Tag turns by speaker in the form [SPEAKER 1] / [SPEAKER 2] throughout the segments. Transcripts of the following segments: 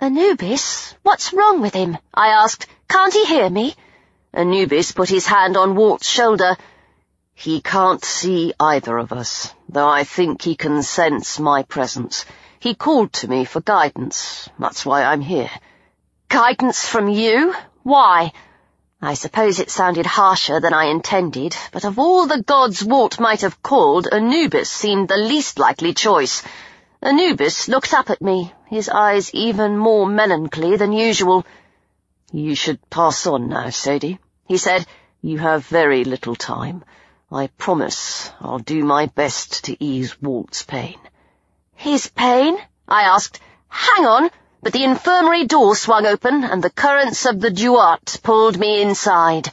[SPEAKER 1] "Anubis, what's wrong with him?" I asked. "Can't he hear me?"
[SPEAKER 2] Anubis put his hand on Walt's shoulder. "He can't see either of us, though I think he can sense my presence. He called to me for guidance. That's why I'm here."
[SPEAKER 1] "Guidance from you? Why?" I suppose it sounded harsher than I intended, but of all the gods Walt might have called, Anubis seemed the least likely choice. Anubis looked up at me, his eyes even more melancholy than usual.
[SPEAKER 2] "You should pass on now, Sadie," he said. "You have very little time. I promise I'll do my best to ease Walt's pain."
[SPEAKER 1] "His pain?" I asked. "Hang on!" But the infirmary door swung open, and the currents of the Duat pulled me inside.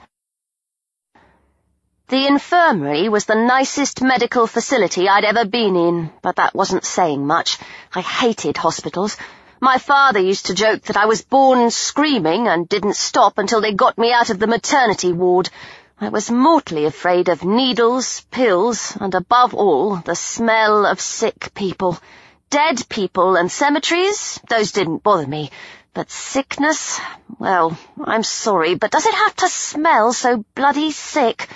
[SPEAKER 1] The infirmary was the nicest medical facility I'd ever been in, but that wasn't saying much. I hated hospitals. My father used to joke that I was born screaming and didn't stop until they got me out of the maternity ward. I was mortally afraid of needles, pills, and above all, the smell of sick people. Dead people and cemeteries, those didn't bother me. But sickness, well, I'm sorry, but does it have to smell so bloody sick?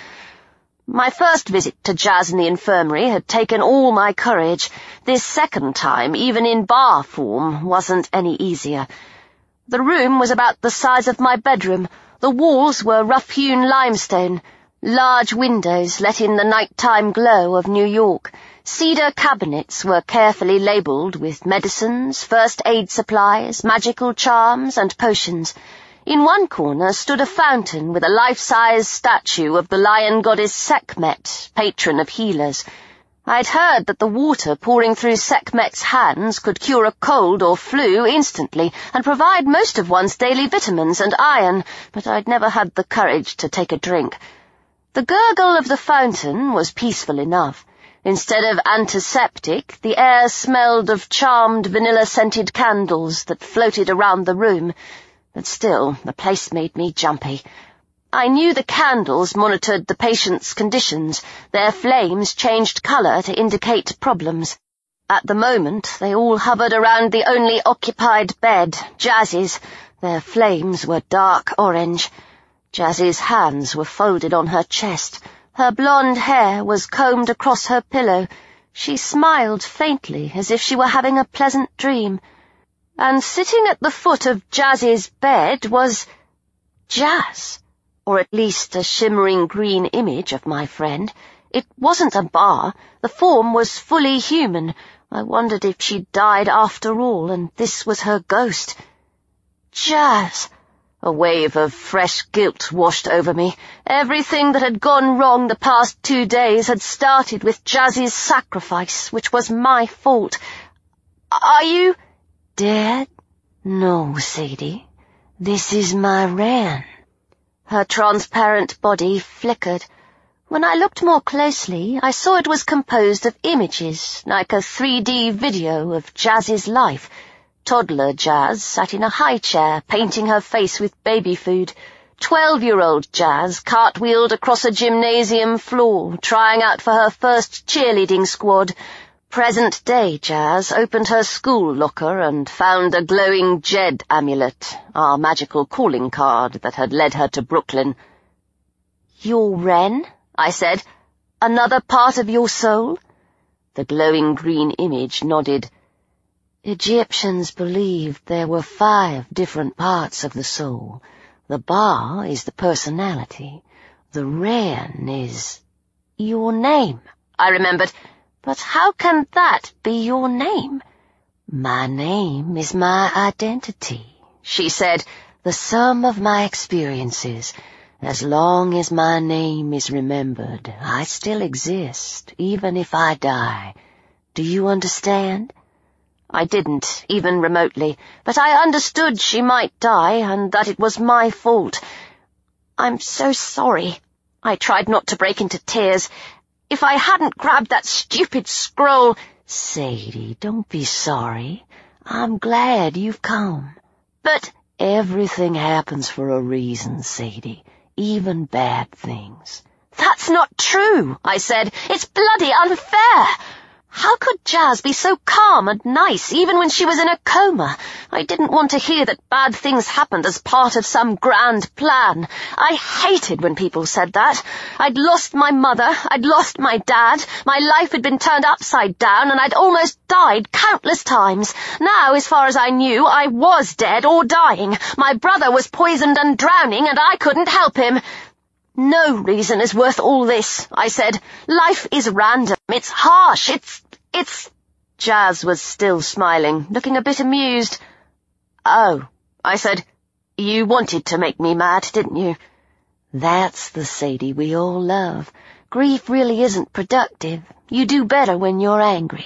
[SPEAKER 1] My first visit to Jazz in the infirmary had taken all my courage. This second time, even in bar form, wasn't any easier. The room was about the size of my bedroom. The walls were rough-hewn limestone. Large windows let in the nighttime glow of New York. Cedar cabinets were carefully labelled with medicines, first aid supplies, magical charms, and potions. In one corner stood a fountain with a life-size statue of the lion goddess Sekhmet, patron of healers. I'd heard that the water pouring through Sekhmet's hands could cure a cold or flu instantly and provide most of one's daily vitamins and iron, but I'd never had the courage to take a drink. The gurgle of the fountain was peaceful enough. Instead of antiseptic, the air smelled of charmed vanilla-scented candles that floated around the room. But still, the place made me jumpy. I knew the candles monitored the patient's conditions. Their flames changed colour to indicate problems. At the moment, they all hovered around the only occupied bed, Jazz's. Their flames were dark orange. Jazz's hands were folded on her chest. Her blonde hair was combed across her pillow. She smiled faintly, as if she were having a pleasant dream. And sitting at the foot of Jazz's bed was Jazz, or at least a shimmering green image of my friend. It wasn't a bar. The form was fully human. I wondered if she'd died after all, and this was her ghost. Jazz! A wave of fresh guilt washed over me. Everything that had gone wrong the past 2 days had started with Jazz's sacrifice, which was my fault. "Are you dead?" "No, Sadie. This is my Ren." Her transparent body flickered. When I looked more closely, I saw it was composed of images, like a 3D video of Jazz's life. Toddler Jazz sat in a high chair, painting her face with baby food. 12-year-old Jazz cartwheeled across a gymnasium floor, trying out for her first cheerleading squad. Present-day Jazz opened her school locker and found a glowing Jed amulet, our magical calling card that had led her to Brooklyn. "You're Ren?" I said. "Another part of your soul?" The glowing green image nodded. "Egyptians believed there were 5 different parts of the soul. The Ba is the personality. The Ren is your name," I remembered. "But how can that be your name?" "My name is my identity," she said, "the sum of my experiences. As long as my name is remembered, I still exist, even if I die. Do you understand?" I didn't, even remotely, but I understood she might die and that it was my fault. "I'm so sorry." I tried not to break into tears. "If I hadn't grabbed that stupid scroll—" "Sadie, don't be sorry. I'm glad you've come." "But—" "Everything happens for a reason, Sadie, even bad things." "That's not true," I said. "It's bloody unfair." How could Jazz be so calm and nice, even when she was in a coma? I didn't want to hear that bad things happened as part of some grand plan. I hated when people said that. I'd lost my mother, I'd lost my dad, my life had been turned upside down, and I'd almost died countless times. Now, as far as I knew, I was dead or dying. My brother was poisoned and drowning, and I couldn't help him. No reason is worth all this, I said. Life is random. It's harsh. It's... Jazz was still smiling, looking a bit amused. Oh, I said, you wanted to make me mad, didn't you? That's the Sadie we all love. Grief really isn't productive. You do better when you're angry.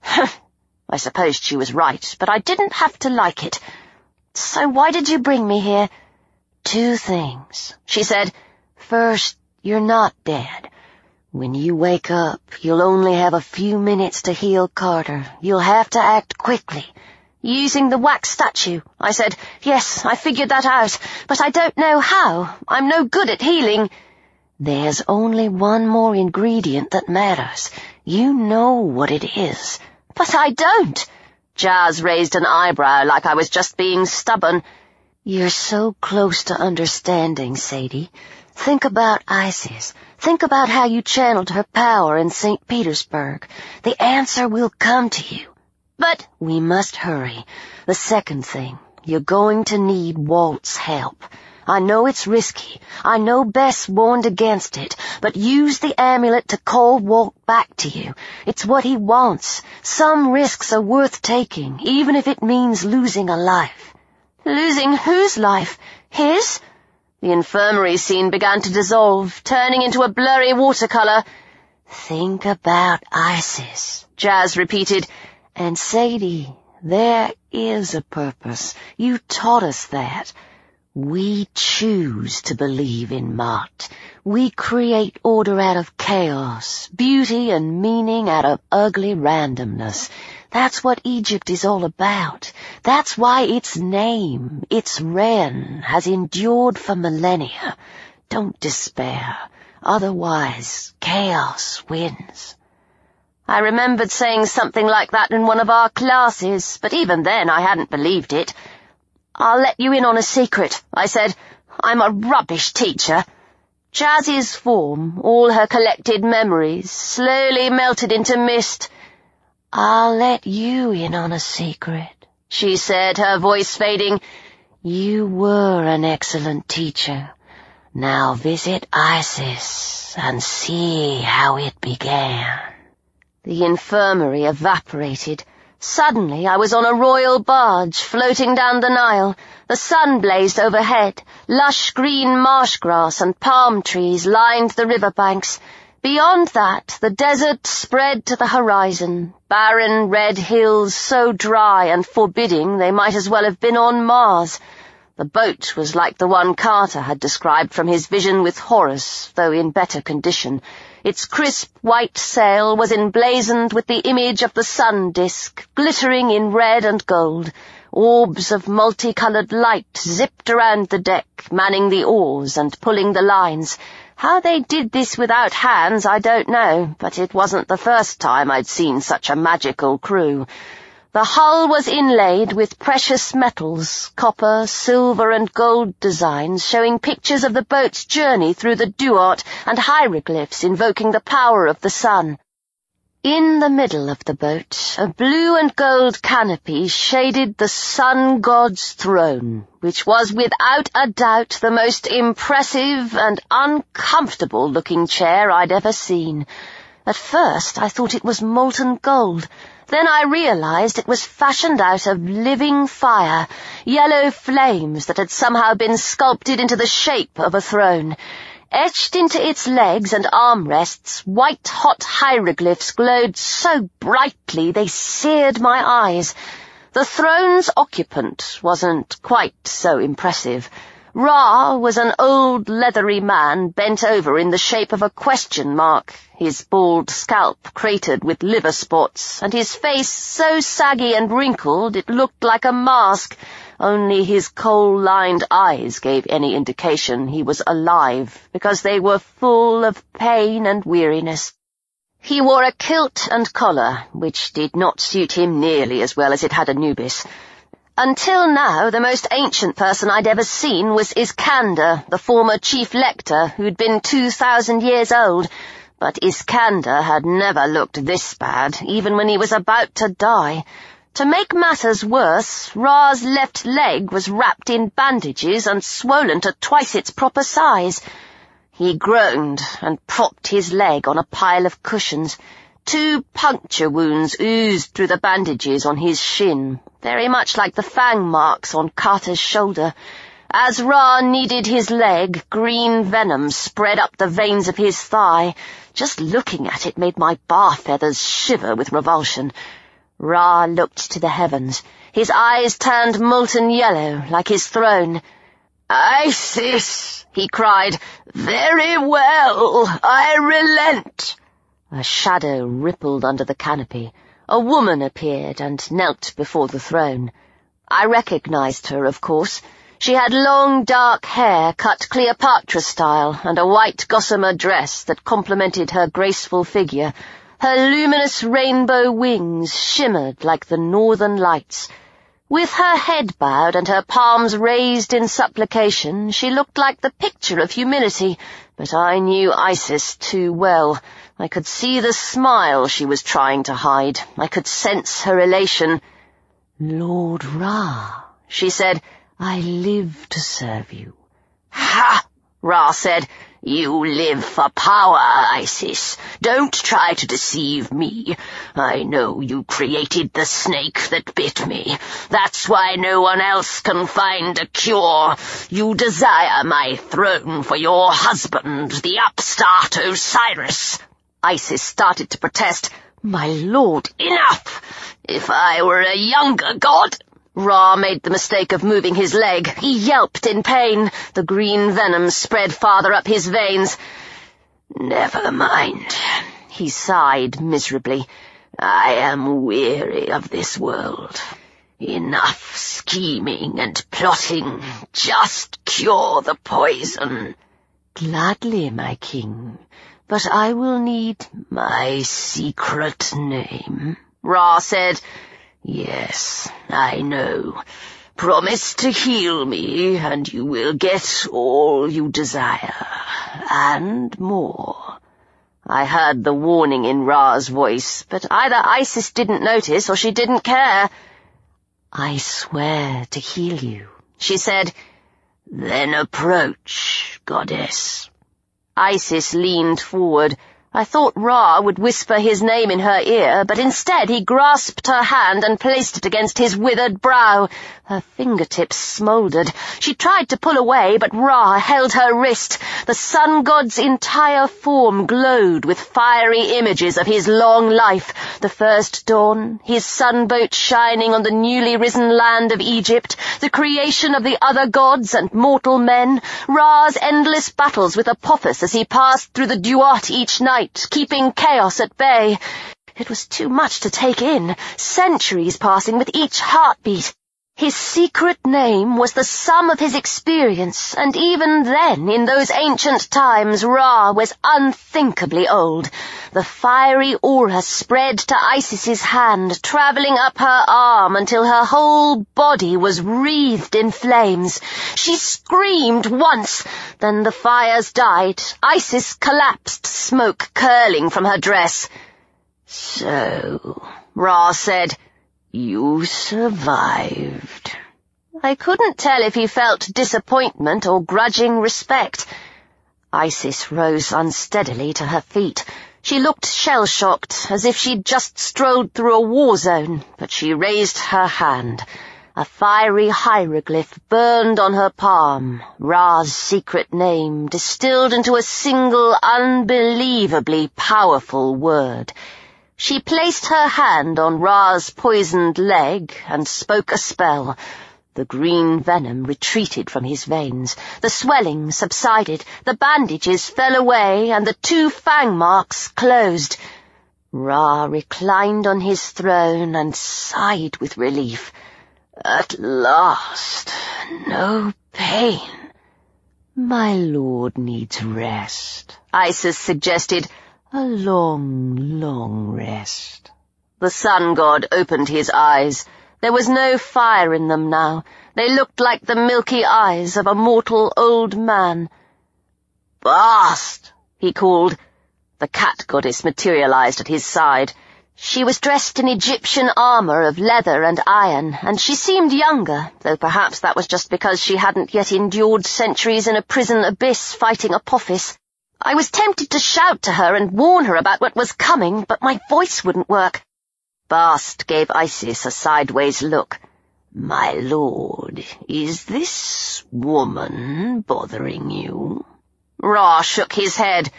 [SPEAKER 1] I supposed she was right, but I didn't have to like it. So why did you bring me here? 2 things, she said. First, you're not dead. When you wake up, you'll only have a few minutes to heal Carter. You'll have to act quickly. Using the wax statue, I said. Yes, I figured that out, but I don't know how. I'm no good at healing. There's only one more ingredient that matters. You know what it is. But I don't. Jazz raised an eyebrow like I was just being stubborn. You're so close to understanding, Sadie. Think about Isis. Think about how you channeled her power in St. Petersburg. The answer will come to you. But we must hurry. The second thing, you're going to need Walt's help. I know it's risky. I know Bess warned against it, but use the amulet to call Walt back to you. It's what he wants. Some risks are worth taking, even if it means losing a life. Losing whose life? His? The infirmary scene began to dissolve, turning into a blurry watercolor. Think about Isis, Jazz repeated. And Sadie, there is a purpose. You taught us that. We choose to believe in Mott. We create order out of chaos, beauty and meaning out of ugly randomness. That's what Egypt is all about. That's why its name, its Ren, has endured for millennia. Don't despair. Otherwise, chaos wins. I remembered saying something like that in one of our classes, but even then I hadn't believed it. I'll let you in on a secret, I said. I'm a rubbish teacher. Jazz's form, all her collected memories, slowly melted into mist. I'll let you in on a secret, she said, her voice fading. You were an excellent teacher. Now visit Isis and see how it began. The infirmary evaporated. Suddenly I was on a royal barge floating down the Nile. The sun blazed overhead. Lush green marsh grass and palm trees lined the riverbanks. Beyond that, the desert spread to the horizon, barren red hills so dry and forbidding they might as well have been on Mars. The boat was like the one Carter had described from his vision with Horus, though in better condition. Its crisp white sail was emblazoned with the image of the sun disk, glittering in red and gold. Orbs of multicolored light zipped around the deck, manning the oars and pulling the lines. How they did this without hands, I don't know, but it wasn't the first time I'd seen such a magical crew. The hull was inlaid with precious metals, copper, silver and gold designs showing pictures of the boat's journey through the Duat and hieroglyphs invoking the power of the sun. In the middle of the boat, a blue and gold canopy shaded the sun god's throne, which was without a doubt the most impressive and uncomfortable-looking chair I'd ever seen. At first I thought it was molten gold. Then I realized it was fashioned out of living fire, yellow flames that had somehow been sculpted into the shape of a throne. Etched into its legs and armrests, white-hot hieroglyphs glowed so brightly they seared my eyes. The throne's occupant wasn't quite so impressive. Ra was an old leathery man bent over in the shape of a question mark, his bald scalp cratered with liver spots, and his face so saggy and wrinkled it looked like a mask. Only his coal-lined eyes gave any indication he was alive, because they were full of pain and weariness. He wore a kilt and collar, which did not suit him nearly as well as it had Anubis. Until now, the most ancient person I'd ever seen was Iskander, the former chief lector, who'd been 2,000 years old. But Iskander had never looked this bad, even when he was about to die. To make matters worse, Ra's left leg was wrapped in bandages and swollen to twice its proper size. He groaned and propped his leg on a pile of cushions. 2 puncture wounds oozed through the bandages on his shin, very much like the fang marks on Carter's shoulder. As Ra kneaded his leg, green venom spread up the veins of his thigh. Just looking at it made my bar feathers shiver with revulsion. Ra looked to the heavens. His eyes turned molten yellow, like his throne. "Isis," he cried. "Very well, I relent." A shadow rippled under the canopy. A woman appeared and knelt before the throne. I recognized her, of course. She had long, dark hair cut Cleopatra style and a white gossamer dress that complemented her graceful figure. Her luminous rainbow wings shimmered like the northern lights. With her head bowed and her palms raised in supplication, she looked like the picture of humility, but I knew Isis too well. I could see the smile she was trying to hide. I could sense her elation. "Lord Ra," she said, "I live to serve you." "Ha!" Ra said. "You live for power, Isis. Don't try to deceive me. I know you created the snake that bit me. That's why no one else can find a cure. You desire my throne for your husband, the upstart Osiris." Isis started to protest. "My lord, enough! If I were a younger god—" Ra made the mistake of moving his leg. He yelped in pain. The green venom spread farther up his veins. "Never mind," he sighed miserably. "I am weary of this world. Enough scheming and plotting. Just cure the poison." "Gladly, my king, but I will need my secret name," Ra said. "Yes, I know. Promise to heal me, and you will get all you desire, and more." I heard the warning in Ra's voice, but either Isis didn't notice or she didn't care. "I swear to heal you," she said. "Then approach, goddess." Isis leaned forward. I thought Ra would whisper his name in her ear, but instead he grasped her hand and placed it against his withered brow. Her fingertips smouldered. She tried to pull away, but Ra held her wrist. The sun god's entire form glowed with fiery images of his long life, the first dawn, his sunboat shining on the newly risen land of Egypt, the creation of the other gods and mortal men, Ra's endless battles with Apophis as he passed through the Duat each night, keeping chaos at bay. It was too much to take in, centuries passing with each heartbeat. His secret name was the sum of his experience, and even then, in those ancient times, Ra was unthinkably old. The fiery aura spread to Isis's hand, travelling up her arm until her whole body was wreathed in flames. She screamed once, then the fires died. Isis collapsed, smoke curling from her dress. "So," Ra said, "you survived." I couldn't tell if he felt disappointment or grudging respect. Isis rose unsteadily to her feet. She looked shell-shocked, as if she'd just strolled through a war zone, but she raised her hand. A fiery hieroglyph burned on her palm, Ra's secret name, distilled into a single, unbelievably powerful word. She placed her hand on Ra's poisoned leg and spoke a spell. The green venom retreated from his veins. The swelling subsided, the bandages fell away, and the 2 fang marks closed. Ra reclined on his throne and sighed with relief. "At last, no pain." "My lord needs rest," Isis suggested.
[SPEAKER 2] A long, long rest. The sun god opened his eyes. There was no fire in them now. They looked like the milky eyes of a mortal old man. "Bast!" he called. The cat goddess materialized at his side. She was dressed in Egyptian armor of leather and iron, and she seemed younger, though perhaps that was just because she hadn't yet endured centuries in a prison abyss fighting Apophis. I was tempted to shout to her and warn her about what was coming, but my voice wouldn't work. Bast gave Isis a sideways look. "My lord, is this woman bothering you?" Ra shook his head.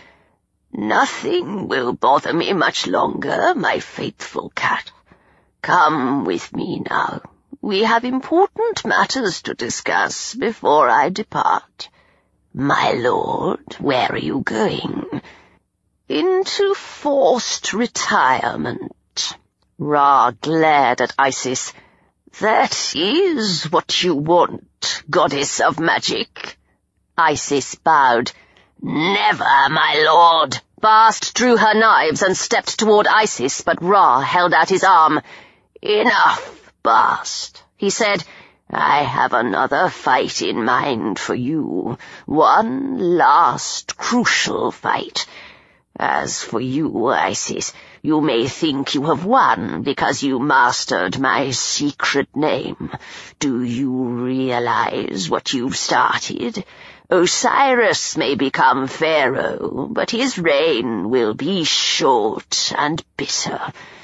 [SPEAKER 2] "Nothing will bother me much longer, my faithful cat. Come with me now. We have important matters to discuss before I depart." "My lord, where are you going?" "Into forced retirement." Ra glared at Isis. "That is what you want, goddess of magic." Isis bowed. "Never, my lord." Bast drew her knives and stepped toward Isis, but Ra held out his arm. "Enough, Bast," he said. "I have another fight in mind for you. One last crucial fight. As for you, Isis, you may think you have won because you mastered my secret name. Do you realize what you've started? Osiris may become pharaoh, but his reign will be short and bitter.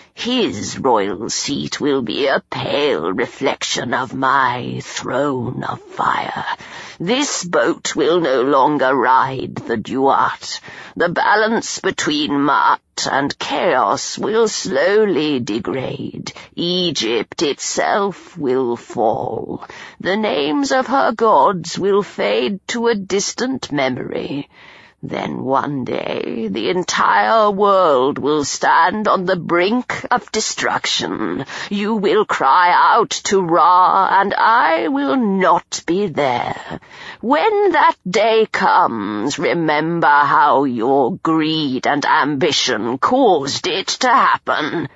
[SPEAKER 2] His royal seat will be a pale reflection of my throne of fire. This boat will no longer ride the Duat. The balance between Ma'at and chaos will slowly degrade. Egypt itself will fall. The names of her gods will fade to a distant memory. Then one day the entire world will stand on the brink of destruction. You will cry out to Ra, and I will not be there. When that day comes, remember how your greed and ambition caused it to happen."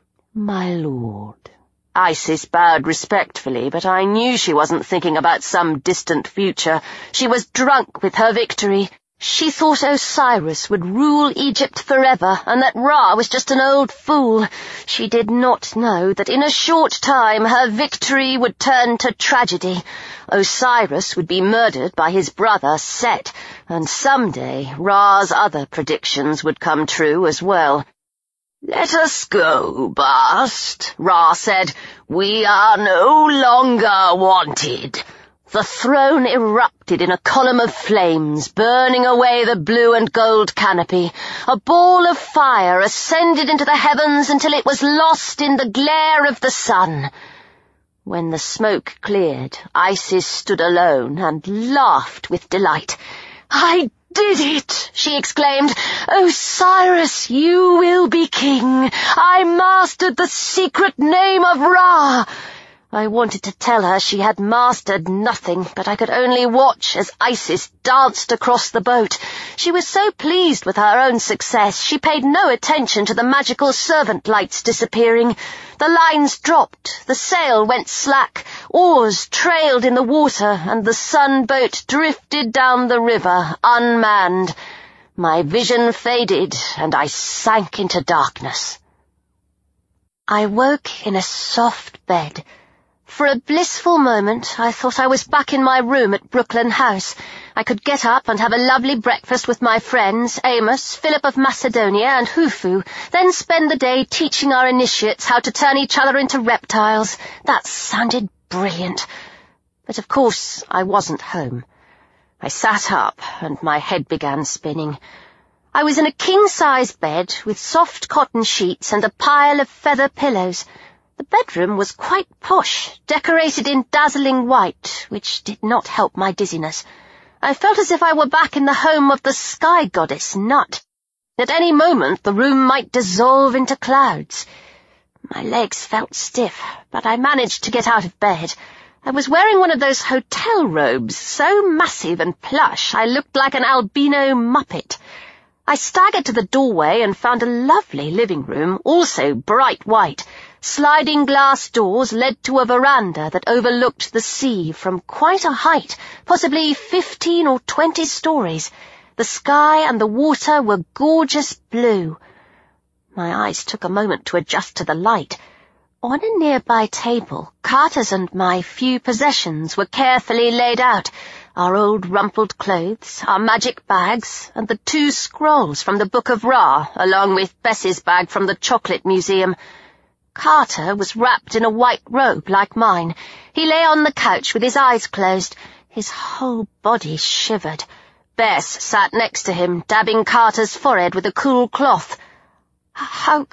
[SPEAKER 2] "My lord." Isis bowed respectfully, but I knew she wasn't thinking about some distant future. She was drunk with her victory. She thought Osiris would rule Egypt forever, and that Ra was just an old fool. She did not know that in a short time her victory would turn to tragedy. Osiris would be murdered by his brother Set, and someday Ra's other predictions would come true as well. "Let us go, Bast," Ra said. "We are no longer wanted." The throne erupted in a column of flames, burning away the blue and gold canopy. A ball of fire ascended into the heavens until it was lost in the glare of the sun. When the smoke cleared, Isis stood alone and laughed with delight. "I did it!" she exclaimed. "Osiris, you will be king. I mastered the secret name of Ra." I wanted to tell her she had mastered nothing, but I could only watch as Isis danced across the boat. She was so pleased with her own success, she paid no attention to the magical servant lights disappearing. The lines dropped, the sail went slack, oars trailed in the water, and the sun boat drifted down the river, unmanned. My vision faded, and I sank into darkness. I woke in a soft bed. For a blissful moment, I thought I was back in my room at Brooklyn House. I could get up and have a lovely breakfast with my friends, Amos, Philip of Macedonia, and Hufu, then spend the day teaching our initiates how to turn each other into reptiles. That sounded brilliant. But of course, I wasn't home. I sat up, and my head began spinning. I was in a king-size bed with soft cotton sheets and a pile of feather pillows. The bedroom was quite posh, decorated in dazzling white, which did not help my dizziness. I felt as if I were back in the home of the sky goddess Nut. At any moment the room might dissolve into clouds. My legs felt stiff, but I managed to get out of bed. I was wearing one of those hotel robes, so massive and plush I looked like an albino muppet.
[SPEAKER 1] I staggered to the doorway and found a lovely living room, also bright white. Sliding glass doors led to a veranda that overlooked the sea from quite a height, possibly 15 or 20 stories. The sky and the water were gorgeous blue. My eyes took a moment to adjust to the light. On a nearby table, Carter's and my few possessions were carefully laid out. Our old rumpled clothes, our magic bags, and the 2 scrolls from the Book of Ra, along with Bess's bag from the Chocolate Museum. Carter was wrapped in a white robe like mine. He lay on the couch with his eyes closed. His whole body shivered. Bess sat next to him, dabbing Carter's forehead with a cool cloth. How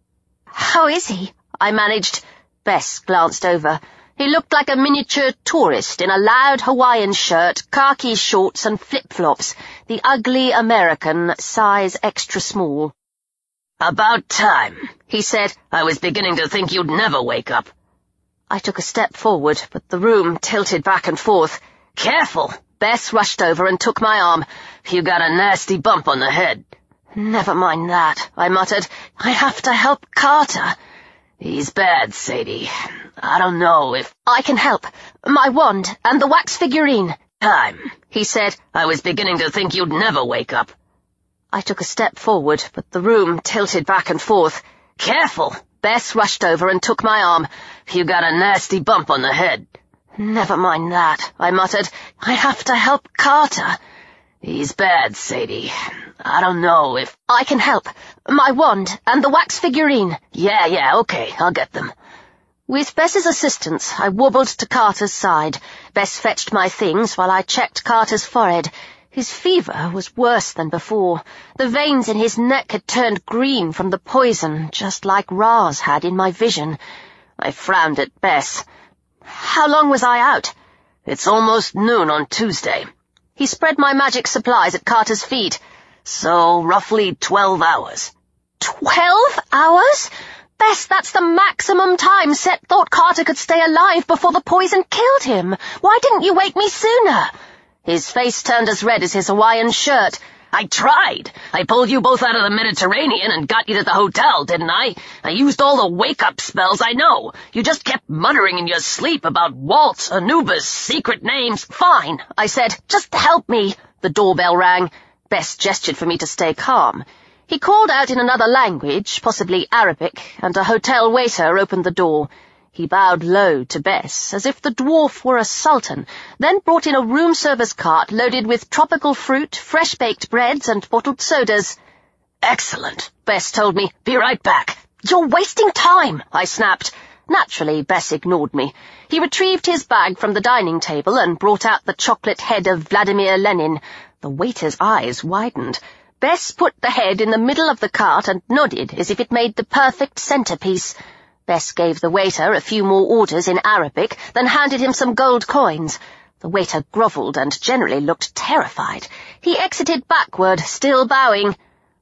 [SPEAKER 1] is he? I managed. Bess glanced over. He looked like a miniature tourist in a loud Hawaiian shirt, khaki shorts and flip-flops, the ugly American, size extra small.
[SPEAKER 2] "About time," he said. "I was beginning to think you'd never wake up."
[SPEAKER 1] I took a step forward, but the room tilted back and forth.
[SPEAKER 2] "Careful!"
[SPEAKER 1] Bess rushed over and took my arm.
[SPEAKER 2] "You got a nasty bump on the head."
[SPEAKER 1] "Never mind that," I muttered. "I have to help Carter."
[SPEAKER 2] "He's bad, Sadie. I don't know if—"
[SPEAKER 1] "I can help. My wand and the wax figurine."
[SPEAKER 2] "Time," he said. "I was beginning to think you'd never wake up."
[SPEAKER 1] I took a step forward, but the room tilted back and forth.
[SPEAKER 2] "Careful!"
[SPEAKER 1] Bess rushed over and took my arm.
[SPEAKER 2] "You got a nasty bump on the head."
[SPEAKER 1] "Never mind that," I muttered. "I have to help Carter."
[SPEAKER 2] "He's bad, Sadie. I don't know if—"
[SPEAKER 1] "I can help. My wand and the wax figurine."
[SPEAKER 2] Yeah, okay, I'll get them."
[SPEAKER 1] With Bess's assistance, I wobbled to Carter's side. Bess fetched my things while I checked Carter's forehead. His fever was worse than before. The veins in his neck had turned green from the poison, just like Ra's had in my vision. I frowned at Bess. "How long was I out?"
[SPEAKER 2] "It's almost noon on Tuesday."
[SPEAKER 1] He spread my magic supplies at Carter's feet.
[SPEAKER 2] "So, roughly 12 hours.
[SPEAKER 1] 12 hours? Bess, that's the maximum time Set thought Carter could stay alive before the poison killed him. Why didn't you wake me sooner?" His face turned as red as his Hawaiian shirt.
[SPEAKER 2] "I tried. I pulled you both out of the Mediterranean and got you to the hotel, didn't I? I used all the wake-up spells I know. You just kept muttering in your sleep about Waltz, Anubis, secret names."
[SPEAKER 1] "Fine," I said. "Just help me." The doorbell rang. Bess gestured for me to stay calm. He called out in another language, possibly Arabic, and a hotel waiter opened the door. He bowed low to Bess, as if the dwarf were a sultan, then brought in a room service cart loaded with tropical fruit, fresh-baked breads, and bottled sodas.
[SPEAKER 2] "Excellent," Bess told me. "Be right back."
[SPEAKER 1] "You're wasting time," I snapped. Naturally, Bess ignored me. He retrieved his bag from the dining table and brought out the chocolate head of Vladimir Lenin. The waiter's eyes widened. Bess put the head in the middle of the cart and nodded as if it made the perfect centerpiece. Bess gave the waiter a few more orders in Arabic, then handed him some gold coins. The waiter grovelled and generally looked terrified. He exited backward, still bowing.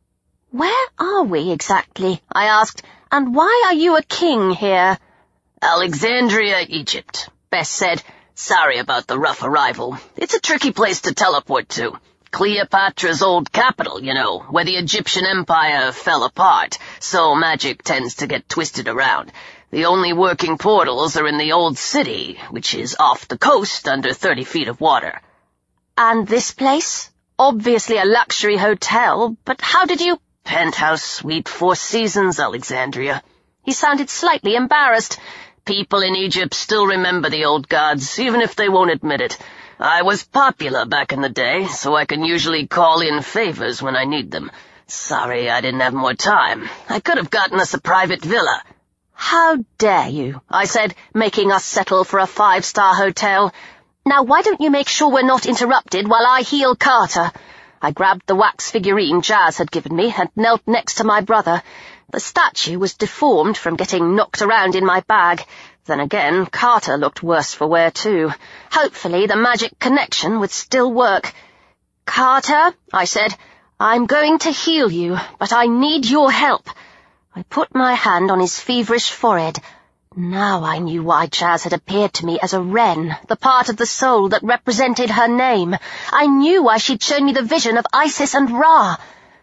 [SPEAKER 1] "Where are we exactly?" I asked. "And why are you a king here?"
[SPEAKER 2] "Alexandria, Egypt," Bess said. "Sorry about the rough arrival. It's a tricky place to teleport to. Cleopatra's old capital, you know, where the Egyptian empire fell apart, so magic tends to get twisted around. The only working portals are in the old city, which is off the coast under 30 feet of water."
[SPEAKER 1] "And this place? Obviously a luxury hotel, but how did you—"
[SPEAKER 2] "Penthouse suite, 4 seasons, Alexandria."
[SPEAKER 1] He sounded slightly embarrassed.
[SPEAKER 2] "People in Egypt still remember the old gods, even if they won't admit it. I was popular back in the day, so I can usually call in favors when I need them. Sorry I didn't have more time. I could have gotten us a private villa."
[SPEAKER 1] "How dare you," I said, making us settle for a 5-star hotel. "Now why don't you make sure we're not interrupted while I heal Carter?" I grabbed the wax figurine Jazz had given me and knelt next to my brother. The statue was deformed from getting knocked around in my bag. Then again, Carter looked worse for wear too. Hopefully the magic connection would still work. "Carter," I said, "I'm going to heal you, but I need your help." I put my hand on his feverish forehead. Now I knew why Jazz had appeared to me as a wren, the part of the soul that represented her name. I knew why she'd shown me the vision of Isis and Ra.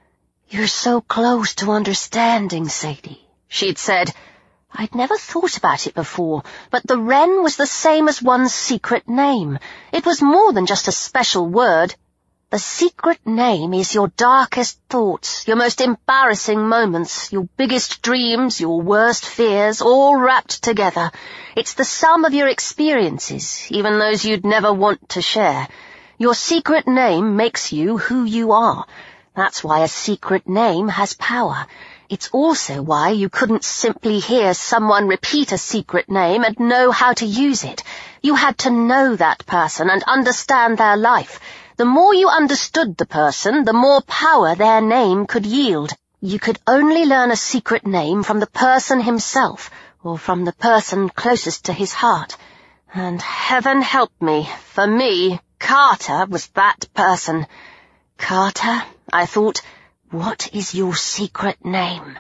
[SPEAKER 1] "You're so close to understanding, Sadie," she'd said. I'd never thought about it before, but the Wren was the same as one's secret name. It was more than just a special word. The secret name is your darkest thoughts, your most embarrassing moments, your biggest dreams, your worst fears, all wrapped together. It's the sum of your experiences, even those you'd never want to share. Your secret name makes you who you are. That's why a secret name has power. It's also why you couldn't simply hear someone repeat a secret name and know how to use it. You had to know that person and understand their life. The more you understood the person, the more power their name could yield. You could only learn a secret name from the person himself, or from the person closest to his heart. And heaven help me, for me, Carter was that person. Carter, I thought, what is your secret name?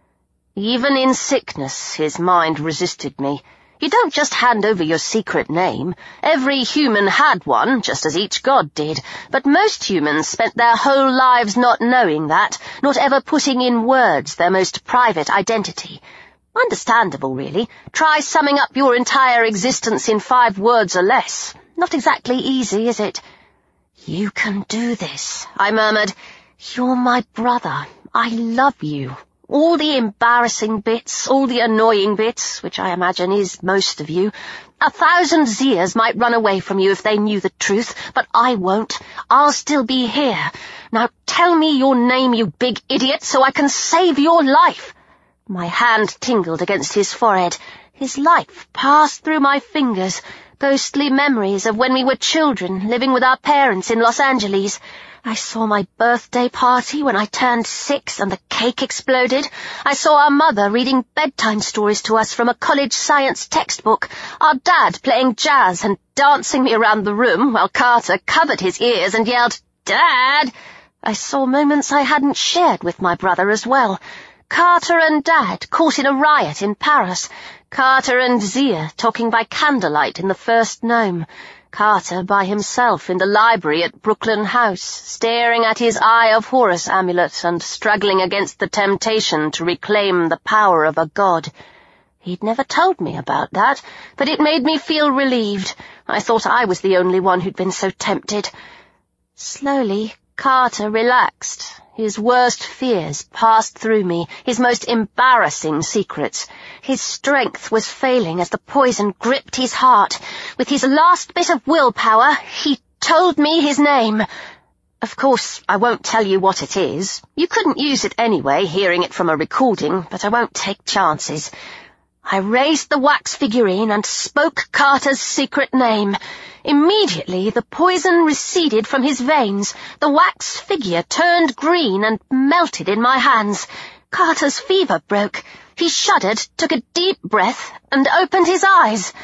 [SPEAKER 1] Even in sickness, his mind resisted me. You don't just hand over your secret name. Every human had one, just as each god did, but most humans spent their whole lives not knowing that, not ever putting in words their most private identity. Understandable, really. Try summing up your entire existence in 5 words or less. Not exactly easy, is it? "You can do this," I murmured. "You're my brother. I love you. All the embarrassing bits, all the annoying bits, which I imagine is most of you. 1,000 Zias might run away from you if they knew the truth, but I won't. I'll still be here. Now tell me your name, you big idiot, so I can save your life." My hand tingled against his forehead. His life passed through my fingers, ghostly memories of when we were children, living with our parents in Los Angeles. I saw my birthday party when I turned 6 and the cake exploded. I saw our mother reading bedtime stories to us from a college science textbook, our dad playing jazz and dancing me around the room while Carter covered his ears and yelled, "Dad!" I saw moments I hadn't shared with my brother as well. Carter and Dad caught in a riot in Paris. Carter and Zia talking by candlelight in the first gnome. Carter by himself in the library at Brooklyn House, staring at his Eye of Horus amulet and struggling against the temptation to reclaim the power of a god. He'd never told me about that, but it made me feel relieved. I thought I was the only one who'd been so tempted. Slowly, Carter relaxed. His worst fears passed through me, his most embarrassing secrets. His strength was failing as the poison gripped his heart. With his last bit of willpower, he told me his name. Of course, I won't tell you what it is. You couldn't use it anyway, hearing it from a recording, but I won't take chances. I raised the wax figurine and spoke Carter's secret name. Immediately, the poison receded from his veins. The wax figure turned green and melted in my hands. Carter's fever broke. He shuddered, took a deep breath, and opened his eyes.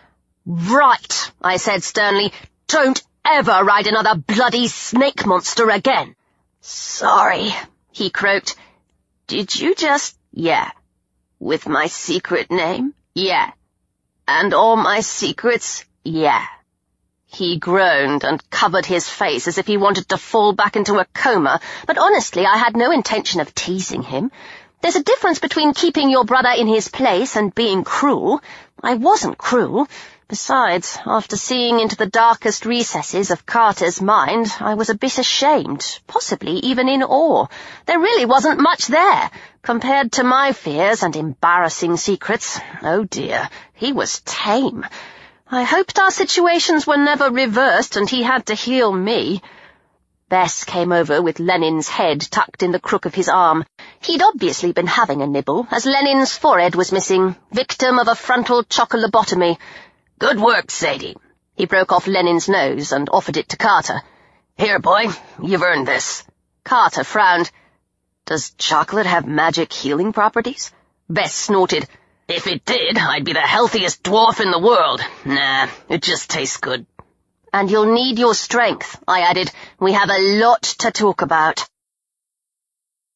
[SPEAKER 1] "Right," I said sternly. "Don't ever ride another bloody snake monster again." "Sorry," he croaked. "Did you just—" "Yeah." "With my secret name?" "Yeah." "And all my secrets?" "Yeah." He groaned and covered his face as if he wanted to fall back into a coma, but honestly I had no intention of teasing him. There's a difference between keeping your brother in his place and being cruel. I wasn't cruel. Besides, after seeing into the darkest recesses of Carter's mind, I was a bit ashamed, possibly even in awe. There really wasn't much there. Compared to my fears and embarrassing secrets, oh dear, he was tame. I hoped our situations were never reversed and he had to heal me. Bess came over with Lenin's head tucked in the crook of his arm. He'd obviously been having a nibble, as Lenin's forehead was missing, victim of a frontal chocolobotomy. "Good work, Sadie." He broke off Lenin's nose and offered it to Carter. "Here, boy, you've earned this." Carter frowned. "Does chocolate have magic healing properties?" Bess snorted. "If it did, I'd be the healthiest dwarf in the world. Nah, it just tastes good." "And you'll need your strength," I added. "We have a lot to talk about."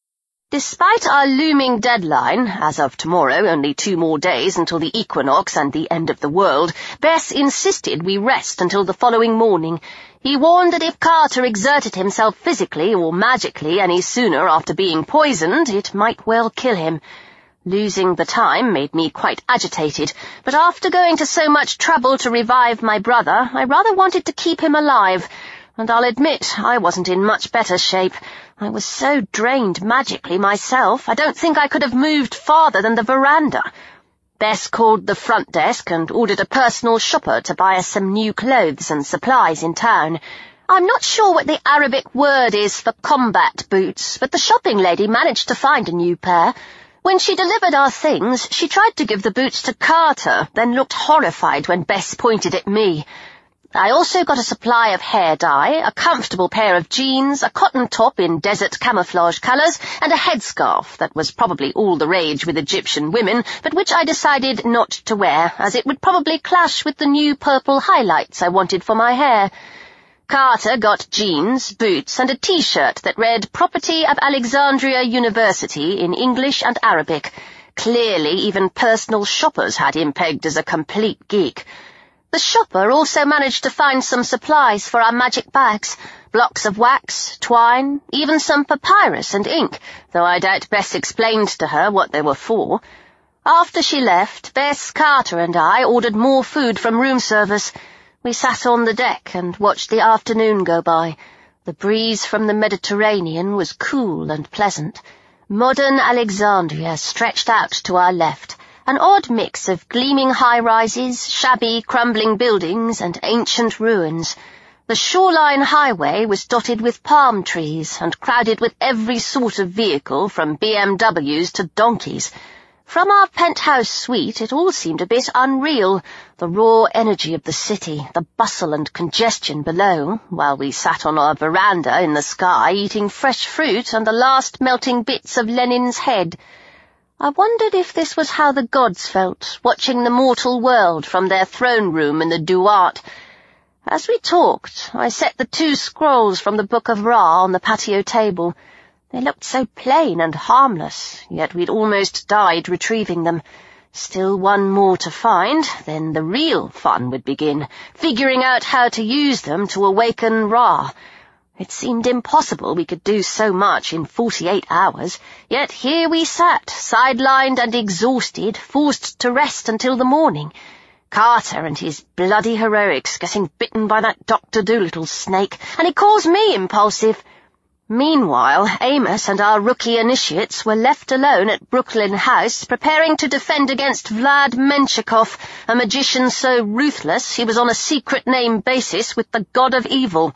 [SPEAKER 1] Despite our looming deadline, as of tomorrow, only 2 more days until the equinox and the end of the world, Bess insisted we rest until the following morning. He warned that if Carter exerted himself physically or magically any sooner after being poisoned, it might well kill him. Losing the time made me quite agitated, but after going to so much trouble to revive my brother, I rather wanted to keep him alive, and I'll admit I wasn't in much better shape. I was so drained magically myself, I don't think I could have moved farther than the veranda. Bess called the front desk and ordered a personal shopper to buy us some new clothes and supplies in town. I'm not sure what the Arabic word is for combat boots, but the shopping lady managed to find a new pair. When she delivered our things, she tried to give the boots to Carter, then looked horrified when Bess pointed at me. I also got a supply of hair dye, a comfortable pair of jeans, a cotton top in desert camouflage colours, and a headscarf that was probably all the rage with Egyptian women, but which I decided not to wear, as it would probably clash with the new purple highlights I wanted for my hair. Carter got jeans, boots, and a T-shirt that read Property of Alexandria University in English and Arabic. Clearly, even personal shoppers had him pegged as a complete geek. The shopper also managed to find some supplies for our magic bags, blocks of wax, twine, even some papyrus and ink, though I doubt Bess explained to her what they were for. After she left, Bess, Carter, and I ordered more food from room service. We sat on the deck and watched the afternoon go by. The breeze from the Mediterranean was cool and pleasant. Modern Alexandria stretched out to our left, an odd mix of gleaming high-rises, shabby, crumbling buildings, and ancient ruins. The shoreline highway was dotted with palm trees and crowded with every sort of vehicle, from BMWs to donkeys. From our penthouse suite, it all seemed a bit unreal, the raw energy of the city, the bustle and congestion below, while we sat on our veranda in the sky eating fresh fruit and the last melting bits of Lenin's head. I wondered if this was how the gods felt, watching the mortal world from their throne room in the Duat. As we talked, I set the 2 scrolls from the Book of Ra on the patio table. They looked so plain and harmless, yet we'd almost died retrieving them. Still one more to find, then the real fun would begin, figuring out how to use them to awaken Ra. It seemed impossible we could do so much in 48 hours, yet here we sat, sidelined and exhausted, forced to rest until the morning. Carter and his bloody heroics getting bitten by that Dr. Dolittle snake, and he calls me impulsive. Meanwhile, Amos and our rookie initiates were left alone at Brooklyn House, preparing to defend against Vlad Menshikov, a magician so ruthless he was on a secret name basis with the god of evil.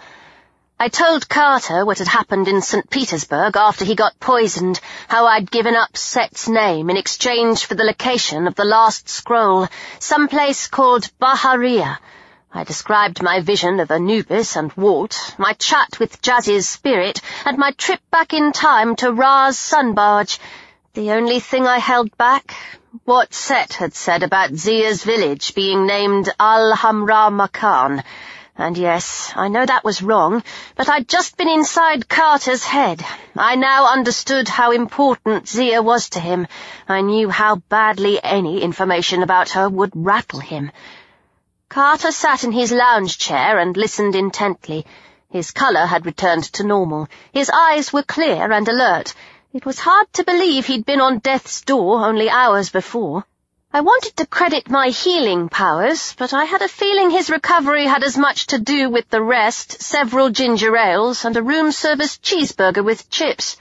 [SPEAKER 1] I told Carter what had happened in St. Petersburg after he got poisoned, how I'd given up Set's name in exchange for the location of the last scroll, some place called Baharia. I described my vision of Anubis and Walt, my chat with Jazz's spirit, and my trip back in time to Ra's sun barge. The only thing I held back, what Set had said about Zia's village being named Al-Hamra Makan. And yes, I know that was wrong, but I'd just been inside Carter's head. I now understood how important Zia was to him. I knew how badly any information about her would rattle him. Carter sat in his lounge chair and listened intently. His colour had returned to normal. His eyes were clear and alert. It was hard to believe he'd been on death's door only hours before. I wanted to credit my healing powers, but I had a feeling his recovery had as much to do with the rest, several ginger ales, and a room-service cheeseburger with chips.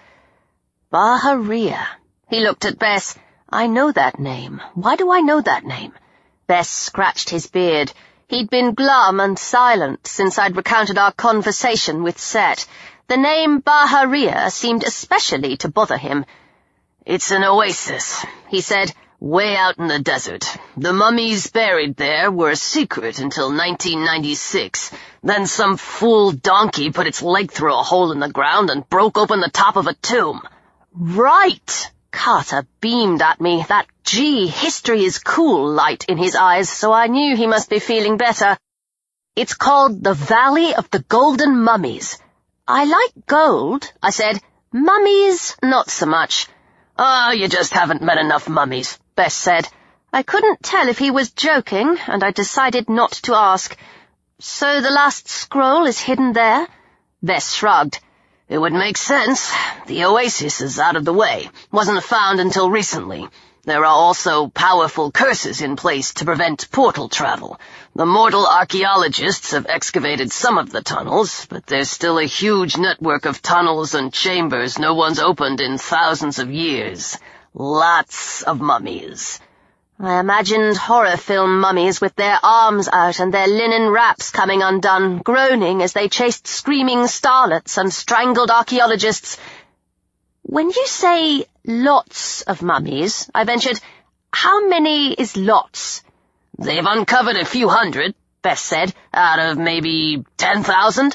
[SPEAKER 1] Baharia. He looked at Bess. I know that name. Why do I know that name? Bess scratched his beard. He'd been glum and silent since I'd recounted our conversation with Set. The name Baharia seemed especially to bother him. It's an oasis, he said. Way out in the desert. The mummies buried there were a secret until 1996. Then some fool donkey put its leg through a hole in the ground and broke open the top of a tomb. Right! Carter beamed at me, that gee, history is cool light in his eyes, so I knew he must be feeling better. It's called the Valley of the Golden Mummies. I like gold, I said. Mummies, not so much.
[SPEAKER 2] "Oh, you just haven't met enough mummies,"
[SPEAKER 1] Bess said. I couldn't tell if he was joking, and I decided not to ask. So the last scroll is hidden there?
[SPEAKER 2] Bess shrugged. "It would make sense. The oasis is out of the way. Wasn't found until recently. There are also powerful curses in place to prevent portal travel. The mortal archaeologists have excavated some of the tunnels, but there's still a huge network of tunnels and chambers no one's opened in thousands of years. Lots of mummies."
[SPEAKER 1] I imagined horror film mummies with their arms out and their linen wraps coming undone, groaning as they chased screaming starlets and strangled archaeologists. When you say lots of mummies, I ventured, how many is lots?
[SPEAKER 2] "They've uncovered a few hundred," Bess said, "out of maybe 10,000.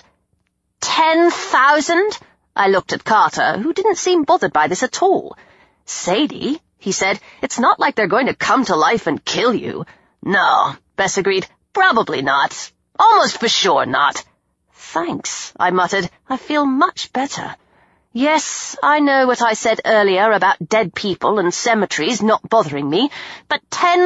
[SPEAKER 1] 10,000? I looked at Carter, who didn't seem bothered by this at all. "Sadie," he said, "it's not like they're going to come to life and kill you."
[SPEAKER 2] "No," Bess agreed. "Probably not. Almost for sure not."
[SPEAKER 1] "Thanks," I muttered. "I feel much better. Yes, I know what I said earlier about dead people and cemeteries not bothering me, but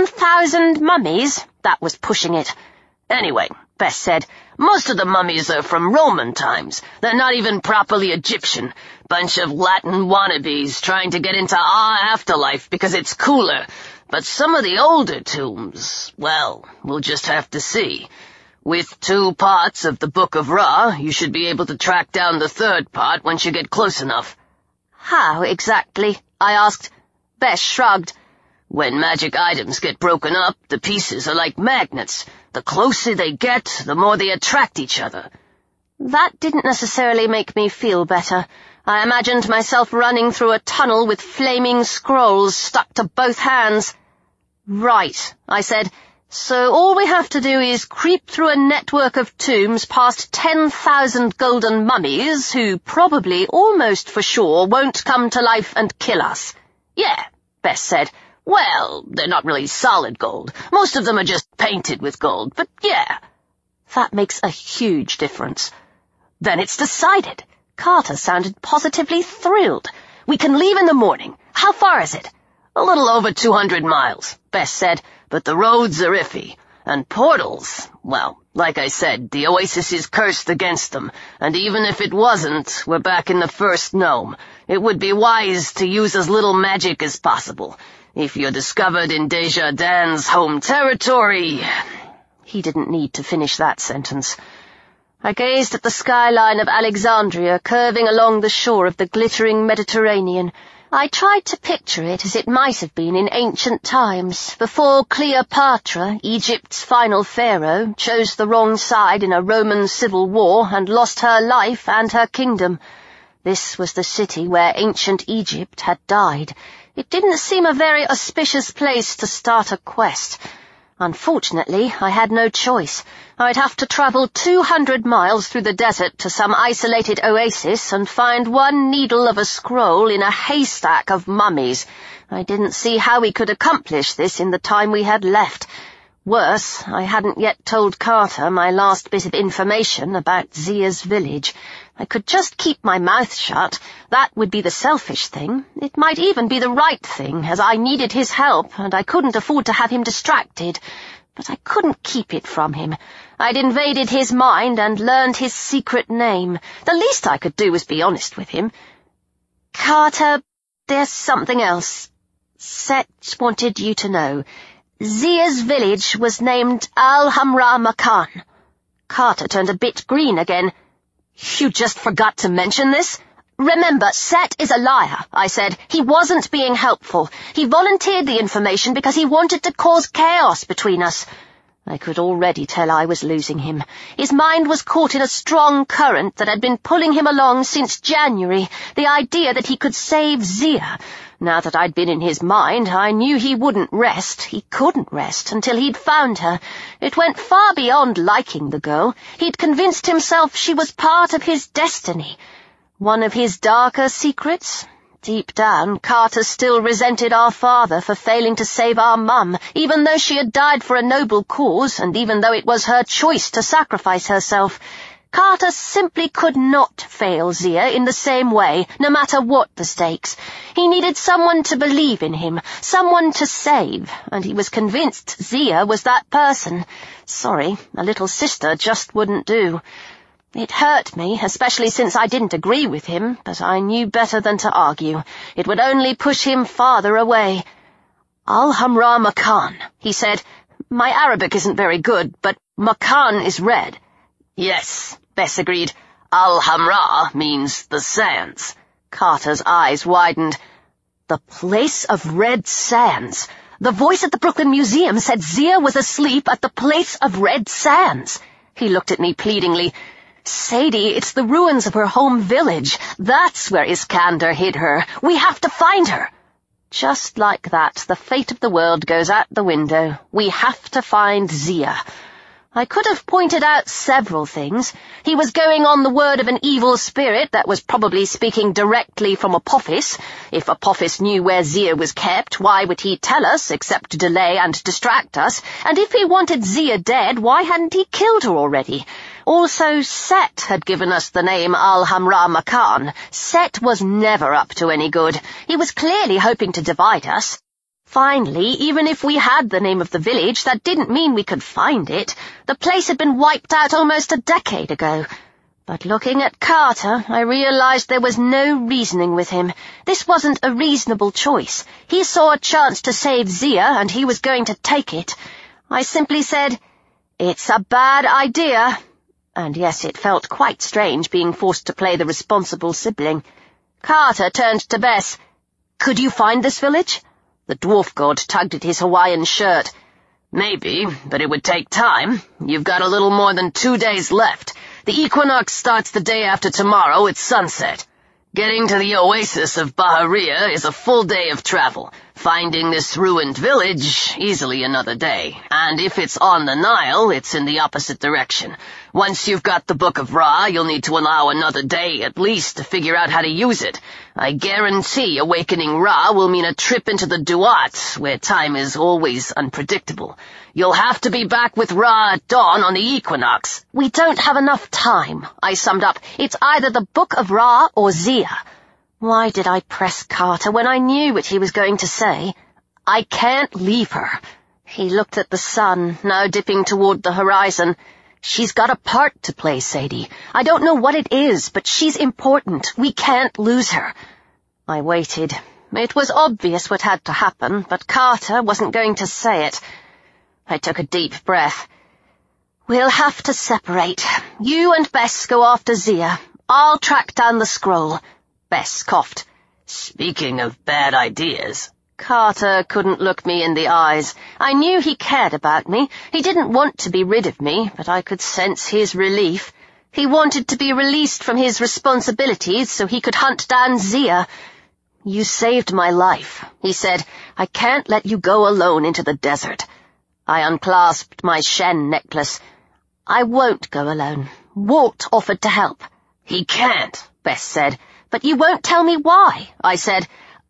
[SPEAKER 1] 10,000 mummies, that was pushing it."
[SPEAKER 2] "Anyway," Bess said, "most of the mummies are from Roman times. They're not even properly Egyptian. Bunch of Latin wannabes trying to get into our afterlife because it's cooler. But some of the older tombs, well, we'll just have to see. With 2 parts of the Book of Ra, you should be able to track down the 3rd part once you get close enough."
[SPEAKER 1] "How exactly?" I asked. Bess shrugged.
[SPEAKER 2] "When magic items get broken up, the pieces are like magnets. The closer they get, the more they attract each other."
[SPEAKER 1] That didn't necessarily make me feel better. I imagined myself running through a tunnel with flaming scrolls stuck to both hands. "Right," I said. "So all we have to do is creep through a network of tombs past 10,000 golden mummies who probably, almost for sure, won't come to life and kill us."
[SPEAKER 2] "Yeah," Bess said. "Well, they're not really solid gold. Most of them are just painted with gold, but yeah."
[SPEAKER 1] That makes a huge difference. Then it's decided. Carter sounded positively thrilled. "We can leave in the morning. How far is it?"
[SPEAKER 2] "A little over 200 miles, Bess said, "but the roads are iffy. And portals, well, like I said, the oasis is cursed against them, and even if it wasn't, we're back in the first gnome. It would be wise to use as little magic as possible. If you're discovered in Desjardins' home territory—"
[SPEAKER 1] He didn't need to finish that sentence. I gazed at the skyline of Alexandria curving along the shore of the glittering Mediterranean. I tried to picture it as it might have been in ancient times, before Cleopatra, Egypt's final pharaoh, chose the wrong side in a Roman civil war and lost her life and her kingdom. This was the city where ancient Egypt had died. It didn't seem a very auspicious place to start a quest. Unfortunately, I had no choice. I'd have to travel 200 miles through the desert to some isolated oasis and find one needle of a scroll in a haystack of mummies. I didn't see how we could accomplish this in the time we had left. Worse, I hadn't yet told Carter my last bit of information about Zia's village. I could just keep my mouth shut. That would be the selfish thing. It might even be the right thing, as I needed his help, and I couldn't afford to have him distracted. But I couldn't keep it from him. I'd invaded his mind and learned his secret name. The least I could do was be honest with him. "Carter, there's something else. Set wanted you to know. Zia's village was named Al-Hamra Makan." Carter turned a bit green again. "You just forgot to mention this?" "Remember, Set is a liar," I said. "He wasn't being helpful. He volunteered the information because he wanted to cause chaos between us." I could already tell I was losing him. His mind was caught in a strong current that had been pulling him along since January, the idea that he could save Zia. Now that I'd been in his mind, I knew he wouldn't rest. He couldn't rest until he'd found her. It went far beyond liking the girl. He'd convinced himself she was part of his destiny. One of his darker secrets? Deep down, Carter still resented our father for failing to save our mum, even though she had died for a noble cause, and even though it was her choice to sacrifice herself. Carter simply could not fail Zia in the same way, no matter what the stakes. He needed someone to believe in him, someone to save, and he was convinced Zia was that person. Sorry, a little sister just wouldn't do. It hurt me, especially since I didn't agree with him, but I knew better than to argue. It would only push him farther away. Al-Hamra Makan, he said. My Arabic isn't very good, but Makan is red.
[SPEAKER 2] Yes, Bess agreed. Al-Hamra means the sands.
[SPEAKER 1] Carter's eyes widened. The place of red sands. The voice at the Brooklyn Museum said Zia was asleep at the place of red sands. He looked at me pleadingly. Sadie, it's the ruins of her home village. That's where Iskander hid her. We have to find her. Just like that, the fate of the world goes out the window. We have to find Zia. I could have pointed out several things. He was going on the word of an evil spirit that was probably speaking directly from Apophis. If Apophis knew where Zia was kept, why would he tell us, except to delay and distract us? And if he wanted Zia dead, why hadn't he killed her already? Also, Set had given us the name Al-Hamra Makan. Set was never up to any good. He was clearly hoping to divide us. Finally, even if we had the name of the village, that didn't mean we could find it. The place had been wiped out almost a decade ago. But looking at Carter, I realized there was no reasoning with him. This wasn't a reasonable choice. He saw a chance to save Zia, and he was going to take it. I simply said, "It's a bad idea." And yes, it felt quite strange being forced to play the responsible sibling. Carter turned to Bess. "Could you find this village?" The dwarf god tugged at his Hawaiian shirt.
[SPEAKER 2] Maybe, but it would take time. You've got a little more than 2 days left. The equinox starts the day after tomorrow at sunset. Getting to the oasis of Bahariya is a full day of travel. Finding this ruined village, easily another day. And if it's on the Nile, it's in the opposite direction. Once you've got the Book of Ra, you'll need to allow another day at least to figure out how to use it. I guarantee awakening Ra will mean a trip into the Duat, where time is always unpredictable. You'll have to be back with Ra at dawn on the equinox.
[SPEAKER 1] "We don't have enough time," I summed up. "It's either the Book of Ra or Zia." Why did I press Carter when I knew what he was going to say? "I can't leave her." He looked at the sun, now dipping toward the horizon. "She's got a part to play, Sadie. I don't know what it is, but she's important. We can't lose her." I waited. It was obvious what had to happen, but Carter wasn't going to say it. I took a deep breath. "We'll have to separate. You and Bess go after Zia. I'll track down the scroll." Bess coughed.
[SPEAKER 2] "Speaking of bad ideas..."
[SPEAKER 1] Carter couldn't look me in the eyes. I knew he cared about me. He didn't want to be rid of me, but I could sense his relief. He wanted to be released from his responsibilities so he could hunt down Zia. "You saved my life," he said. "I can't let you go alone into the desert." I unclasped my Shen necklace. "I won't go alone. Walt offered to help."
[SPEAKER 2] "He can't,"
[SPEAKER 1] Bess said. "But you won't tell me why," I said.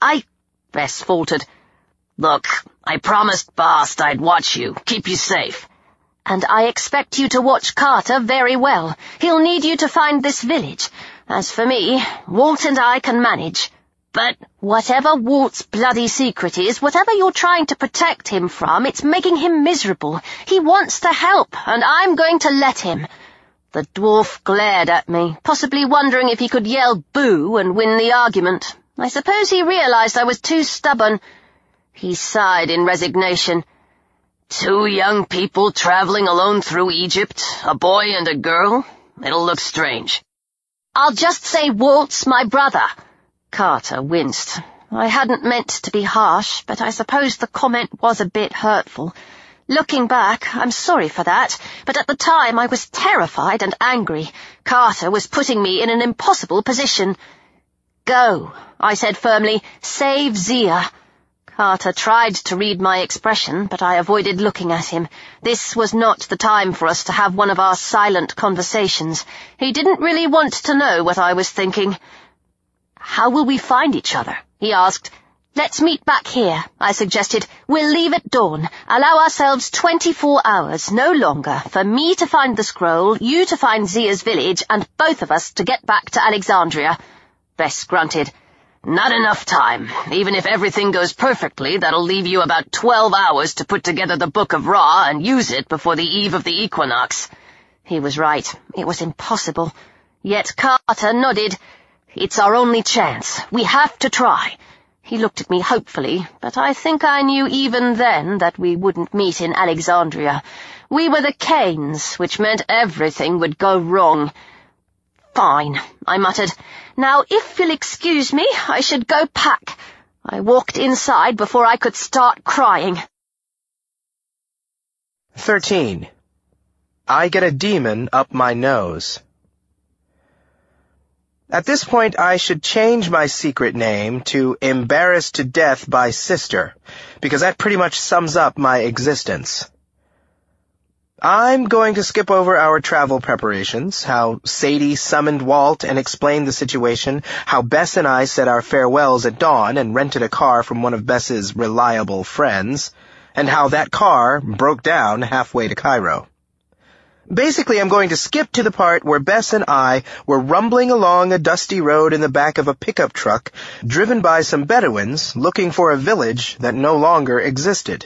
[SPEAKER 1] Bess faltered.
[SPEAKER 2] "Look, I promised Bast I'd watch you, keep you safe."
[SPEAKER 1] "And I expect you to watch Carter very well. He'll need you to find this village. As for me, Walt and I can manage.
[SPEAKER 2] But
[SPEAKER 1] whatever Walt's bloody secret is, whatever you're trying to protect him from, it's making him miserable. He wants to help, and I'm going to let him." The dwarf glared at me, possibly wondering if he could yell boo and win the argument. I suppose he realized I was too stubborn. He sighed in resignation.
[SPEAKER 2] 2 young people traveling alone through Egypt, a boy and a girl? It'll look strange.
[SPEAKER 1] "I'll just say Walt's my brother." Carter winced. I hadn't meant to be harsh, but I suppose the comment was a bit hurtful. Looking back, I'm sorry for that, but at the time I was terrified and angry. Carter was putting me in an impossible position. "Go," I said firmly. "Save Zia." Carter tried to read my expression, but I avoided looking at him. This was not the time for us to have one of our silent conversations. He didn't really want to know what I was thinking. "How will we find each other?" he asked. Let's meet back here, I suggested. We'll leave at dawn. Allow ourselves 24 hours, no longer, for me to find the scroll, you to find Zia's village, and both of us to get back to Alexandria. Bess grunted.
[SPEAKER 2] Not enough time. Even if everything goes perfectly, that'll leave you about 12 hours to put together the Book of Ra and use it before the eve of the equinox.
[SPEAKER 1] He was right. It was impossible. Yet Carter nodded. It's our only chance. We have to try. He looked at me hopefully, but I think I knew even then that we wouldn't meet in Alexandria. We were the Kanes, which meant everything would go wrong. Fine, I muttered. Now, if you'll excuse me, I should go pack. I walked inside before I could start crying.
[SPEAKER 3] 13. I get a demon up my nose. At this point, I should change my secret name to Embarrassed to Death by Sister, because that pretty much sums up my existence. I'm going to skip over our travel preparations, how Sadie summoned Walt and explained the situation, how Bess and I said our farewells at dawn and rented a car from one of Bess's reliable friends, and how that car broke down halfway to Cairo. Basically, I'm going to skip to the part where Bess and I were rumbling along a dusty road in the back of a pickup truck, driven by some Bedouins looking for a village that no longer existed.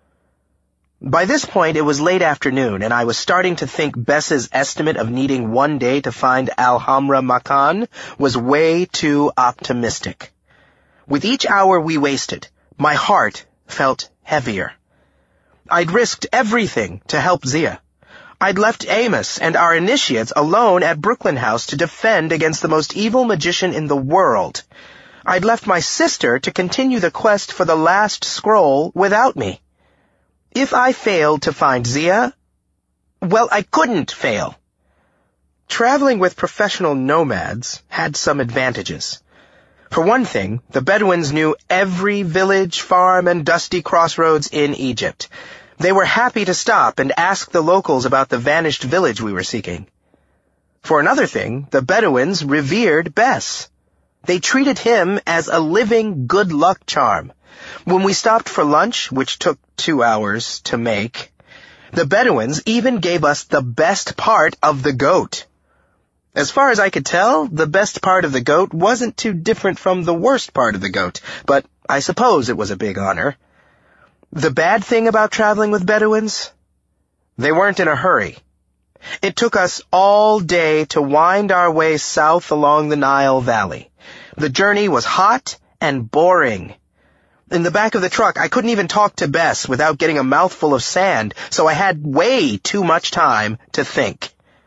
[SPEAKER 3] By this point, it was late afternoon, and I was starting to think Bess's estimate of needing 1 day to find Al-Hamra Makan was way too optimistic. With each hour we wasted, my heart felt heavier. I'd risked everything to help Zia. I'd left Amos and our initiates alone at Brooklyn House to defend against the most evil magician in the world. I'd left my sister to continue the quest for the last scroll without me. If I failed to find Zia, well, I couldn't fail. Traveling with professional nomads had some advantages. For one thing, the Bedouins knew every village, farm, and dusty crossroads in Egypt. They were happy to stop and ask the locals about the vanished village we were seeking. For another thing, the Bedouins revered Bess. They treated him as a living good luck charm. When we stopped for lunch, which took 2 hours to make, the Bedouins even gave us the best part of the goat. As far as I could tell, the best part of the goat wasn't too different from the worst part of the goat, but I suppose it was a big honor. The bad thing about traveling with Bedouins? They weren't in a hurry. It took us all day to wind our way south along the Nile Valley. The journey was hot and boring. In the back of the truck, I couldn't even talk to Bess without getting a mouthful of sand, so I had way too much time to think.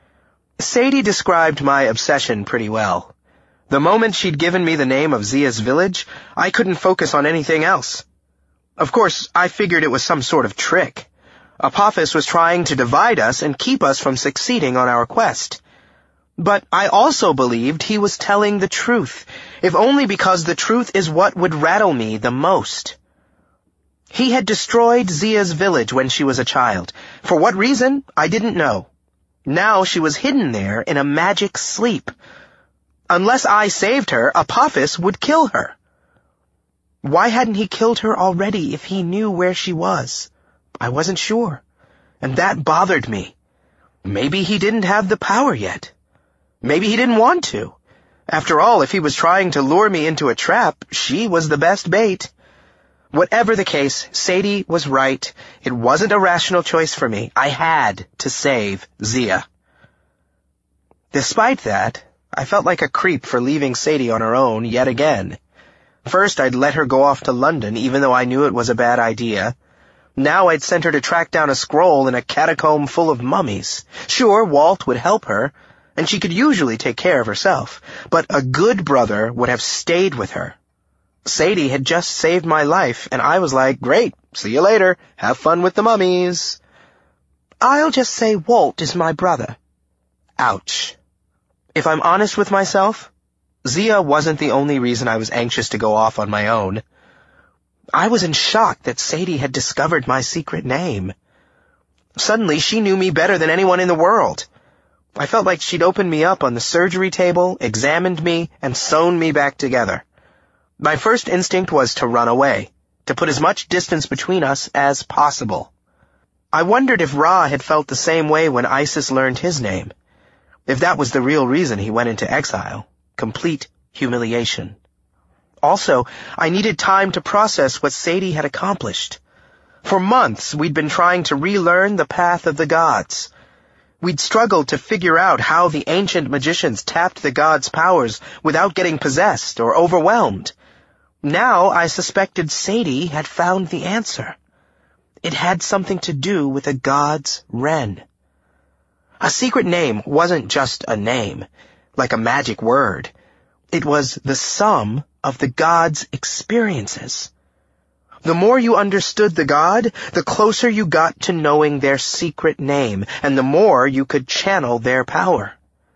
[SPEAKER 3] Sadie described my obsession pretty well. The moment she'd given me the name of Zia's village, I couldn't focus on anything else. Of course, I figured it was some sort of trick. Apophis was trying to divide us and keep us from succeeding on our quest. But I also believed he was telling the truth, if only because the truth is what would rattle me the most. He had destroyed Zia's village when she was a child. For what reason, I didn't know. Now she was hidden there in a magic sleep. Unless I saved her, Apophis would kill her. Why hadn't he killed her already if he knew where she was? I wasn't sure, and that bothered me. Maybe he didn't have the power yet. Maybe he didn't want to. After all, if he was trying to lure me into a trap, she was the best bait. Whatever the case, Sadie was right. It wasn't a rational choice for me. I had to save Zia. Despite that, I felt like a creep for leaving Sadie on her own yet again. First, I'd let her go off to London, even though I knew it was a bad idea. Now I'd sent her to track down a scroll in a catacomb full of mummies. Sure, Walt would help her, and she could usually take care of herself, but a good brother would have stayed with her. Sadie had just saved my life, and I was like, great, see you later, have fun with the mummies. I'll just say Walt is my brother. Ouch. If I'm honest with myself, Zia wasn't the only reason I was anxious to go off on my own. I was in shock that Sadie had discovered my secret name. Suddenly, she knew me better than anyone in the world. I felt like she'd opened me up on the surgery table, examined me, and sewn me back together. My first instinct was to run away, to put as much distance between us as possible. I wondered if Ra had felt the same way when Isis learned his name, if that was the real reason he went into exile, complete humiliation. Also, I needed time to process what Sadie had accomplished. For months, we'd been trying to relearn the path of the gods. We'd struggled to figure out how the ancient magicians tapped the gods' powers without getting possessed or overwhelmed. Now I suspected Sadie had found the answer. It had something to do with a god's wren. A secret name wasn't just a name, like a magic word. It was the sum of the god's experiences. The more you understood the god, the closer you got to knowing their secret name, and the more you could channel their power.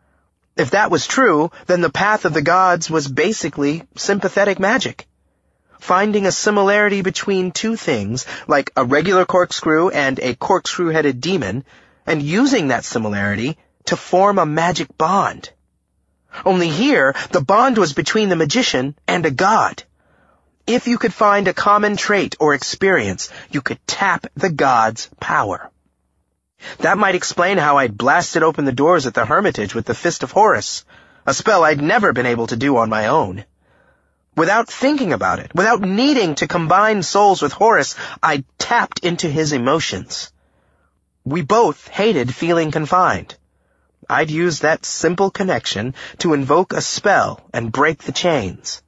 [SPEAKER 3] If that was true, then the path of the gods was basically sympathetic magic. Finding a similarity between two things, like a regular corkscrew and a corkscrew-headed demon, and using that similarity to form a magic bond. Only here, the bond was between the magician and a god. If you could find a common trait or experience, you could tap the god's power. That might explain how I'd blasted open the doors at the Hermitage with the Fist of Horus, a spell I'd never been able to do on my own. Without thinking about it, without needing to combine souls with Horus, I tapped into his emotions. We both hated feeling confined. I'd use that simple connection to invoke a spell and break the chains.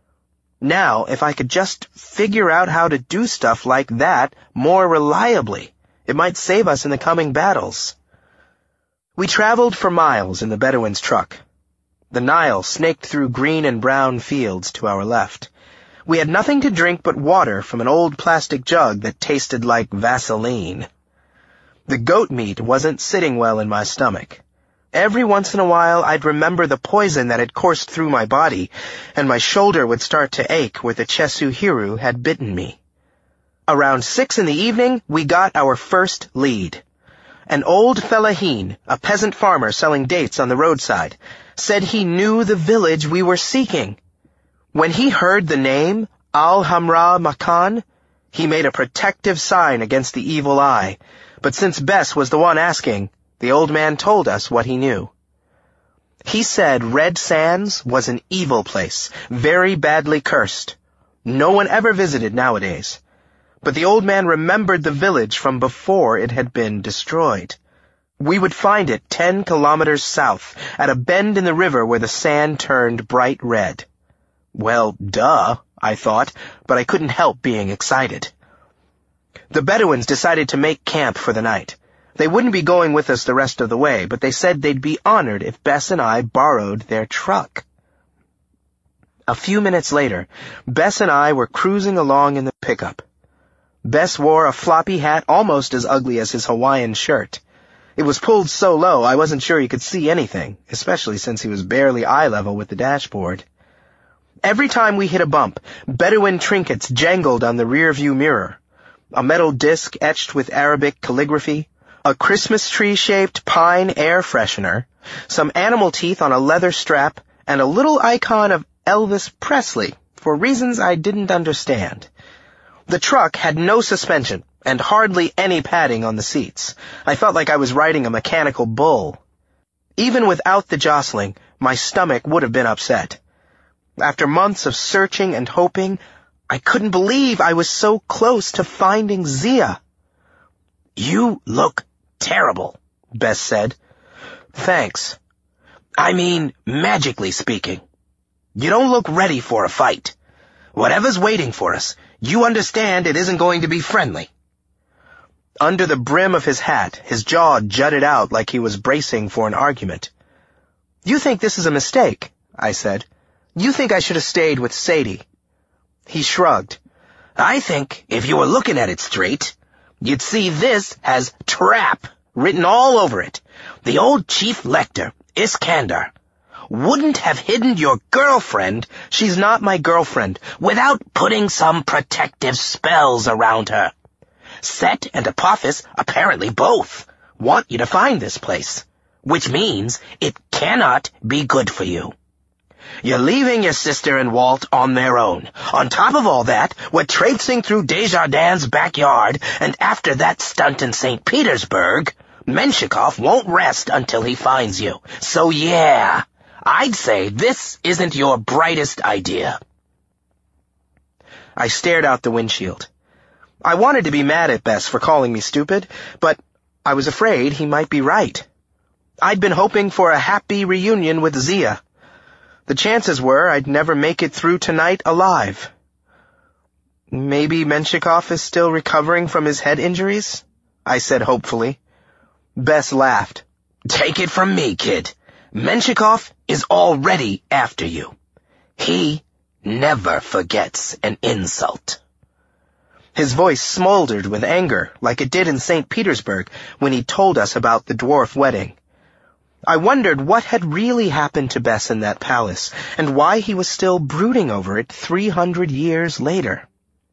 [SPEAKER 3] Now, if I could just figure out how to do stuff like that more reliably, it might save us in the coming battles. We traveled for miles in the Bedouin's truck. The Nile snaked through green and brown fields to our left. We had nothing to drink but water from an old plastic jug that tasted like Vaseline. The goat meat wasn't sitting well in my stomach. Every once in a while, I'd remember the poison that had coursed through my body, and my shoulder would start to ache where the Chesu Hiru had bitten me. Around 6 in the evening, we got our first lead. An old fellahin, a peasant farmer selling dates on the roadside, said he knew the village we were seeking. When he heard the name, Al-Hamra Makan, he made a protective sign against the evil eye, but since Bess was the one asking, the old man told us what he knew. He said Red Sands was an evil place, very badly cursed. No one ever visited nowadays. But the old man remembered the village from before it had been destroyed. We would find it 10 kilometers south, at a bend in the river where the sand turned bright red. Well, duh, I thought, but I couldn't help being excited. The Bedouins decided to make camp for the night. They wouldn't be going with us the rest of the way, but they said they'd be honored if Bess and I borrowed their truck. A few minutes later, Bess and I were cruising along in the pickup. Bess wore a floppy hat almost as ugly as his Hawaiian shirt. It was pulled so low I wasn't sure he could see anything, especially since he was barely eye level with the dashboard. Every time we hit a bump, Bedouin trinkets jangled on the rearview mirror. A metal disc etched with Arabic calligraphy, a Christmas tree-shaped pine air freshener, some animal teeth on a leather strap, and a little icon of Elvis Presley, for reasons I didn't understand. The truck had no suspension, and hardly any padding on the seats. I felt like I was riding a mechanical bull. Even without the jostling, my stomach would have been upset. After months of searching and hoping, I couldn't believe I was so close to finding Zia. "You look terrible," Bess said. "Thanks. I mean, magically speaking. You don't look ready for a fight. Whatever's waiting for us, you understand it isn't going to be friendly." Under the brim of his hat, his jaw jutted out like he was bracing for an argument. "You think this is a mistake," I said. "You think I should have stayed with Sadie." He shrugged. "I think if you were looking at it straight, you'd see this has trap written all over it. The old Chief Lector, Iskandar, wouldn't have hidden your girlfriend, she's not my girlfriend, without putting some protective spells around her. Set and Apophis, apparently both, want you to find this place, which means it cannot be good for you. You're leaving your sister and Walt on their own. On top of all that, we're traipsing through Desjardins' backyard, and after that stunt in St. Petersburg, Menshikov won't rest until he finds you. So yeah, I'd say this isn't your brightest idea. I stared out the windshield. I wanted to be mad at Bess for calling me stupid, but I was afraid he might be right. I'd been hoping for a happy reunion with Zia. The chances were I'd never make it through tonight alive. Maybe Menshikov is still recovering from his head injuries? I said hopefully. Bess laughed. Take it from me, kid. Menshikov is already after you. He never forgets an insult. His voice smoldered with anger, like it did in St. Petersburg when he told us about the dwarf wedding. I wondered what had really happened to Bess in that palace, and why he was still brooding over it 300 years later.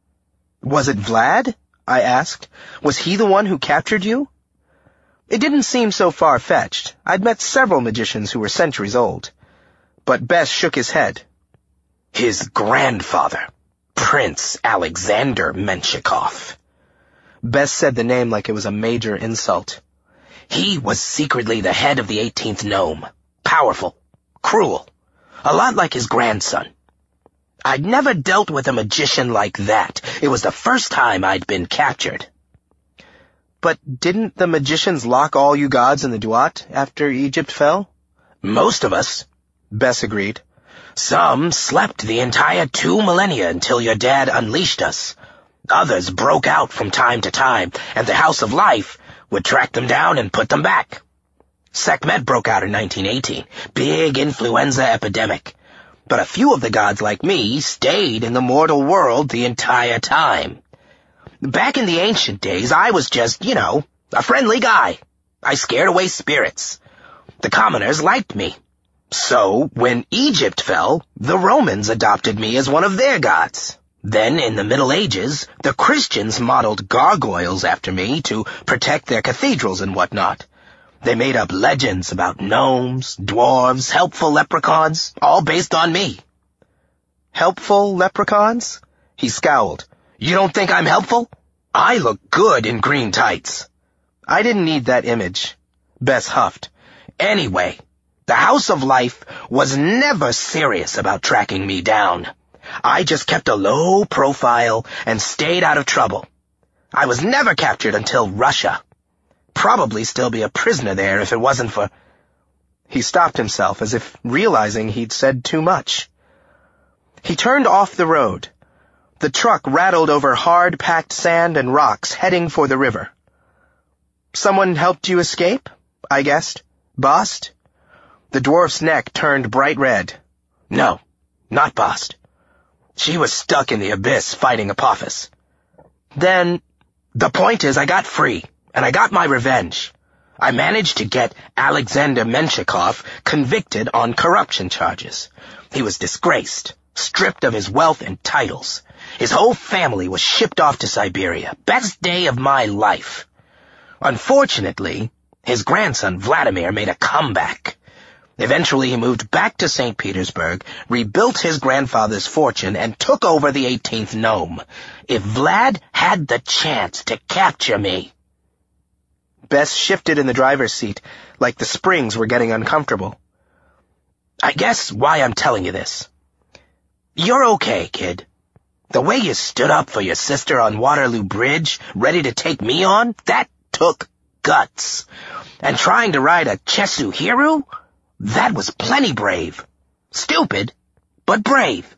[SPEAKER 3] Was it Vlad? I asked. Was he the one who captured you? It didn't seem so far-fetched. I'd met several magicians who were centuries old. But Bess shook his head. His grandfather, Prince Alexander Menshikov. Bess said the name like it was a major insult. He was secretly the head of the 18th Gnome. Powerful, cruel, a lot like his grandson. I'd never dealt with a magician like that. It was the first time I'd been captured. But didn't the magicians lock all you gods in the Duat after Egypt fell? Most of us, Bess agreed. Some slept the entire 2 millennia until your dad unleashed us. Others broke out from time to time, and the House of Life would track them down and put them back. Sekhmet broke out in 1918. Big influenza epidemic. But a few of the gods like me stayed in the mortal world the entire time. Back in the ancient days, I was just, a friendly guy. I scared away spirits. The commoners liked me. So, when Egypt fell, the Romans adopted me as one of their gods. Then, in the Middle Ages, the Christians modeled gargoyles after me to protect their cathedrals and whatnot. They made up legends about gnomes, dwarves, helpful leprechauns, all based on me. Helpful leprechauns? He scowled. You don't think I'm helpful? I look good in green tights. I didn't need that image. Bess huffed. Anyway, the House of Life was never serious about tracking me down. I just kept a low profile and stayed out of trouble. I was never captured until Russia. Probably still be a prisoner there if it wasn't for... He stopped himself as if realizing he'd said too much. He turned off the road. The truck rattled over hard-packed sand and rocks heading for the river. Someone helped you escape? I guessed. Bast? The dwarf's neck turned bright red. No, not Bast. She was stuck in the abyss fighting Apophis. Then, the point is I got free, and I got my revenge. I managed to get Alexander Menshikov convicted on corruption charges. He was disgraced, stripped of his wealth and titles. His whole family was shipped off to Siberia. Best day of my life. Unfortunately, his grandson Vladimir made a comeback. Eventually he moved back to St. Petersburg, rebuilt his grandfather's fortune, and took over the 18th Gnome. If Vlad had the chance to capture me... Bess shifted in the driver's seat, like the springs were getting uncomfortable. I guess why I'm telling you this. You're okay, kid. The way you stood up for your sister on Waterloo Bridge, ready to take me on, that took guts. And trying to ride a Chesu Hiru? That was plenty brave. Stupid, but brave.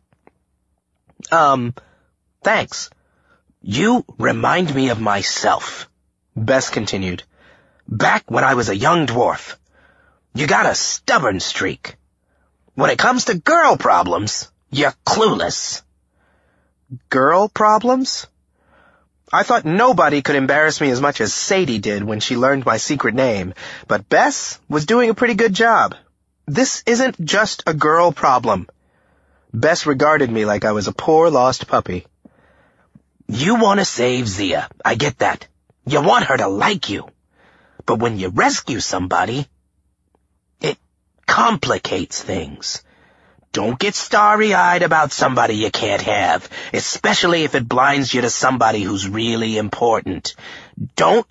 [SPEAKER 3] Thanks. You remind me of myself, Bess continued. Back when I was a young dwarf. You got a stubborn streak. When it comes to girl problems, you're clueless. Girl problems? I thought nobody could embarrass me as much as Sadie did when she learned my secret name, but Bess was doing a pretty good job. This isn't just a girl problem. Bess regarded me like I was a poor lost puppy. You want to save Zia, I get that. You want her to like you. But when you rescue somebody, it complicates things. Don't get starry-eyed about somebody you can't have, especially if it blinds you to somebody who's really important. Don't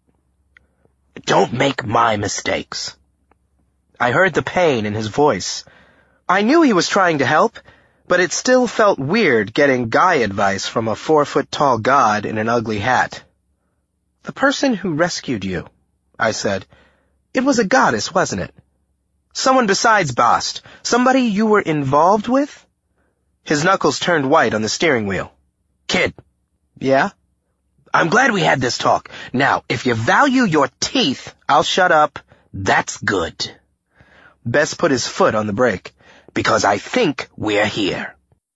[SPEAKER 3] make my mistakes. I heard the pain in his voice. I knew he was trying to help, but it still felt weird getting guy advice from a 4-foot-tall god in an ugly hat. The person who rescued you, I said. It was a goddess, wasn't it? Someone besides Bast. Somebody you were involved with? His knuckles turned white on the steering wheel. Kid. Yeah? I'm glad we had this talk. Now, if you value your teeth, I'll shut up. That's good. Bess put his foot on the brake. Because I think we're here.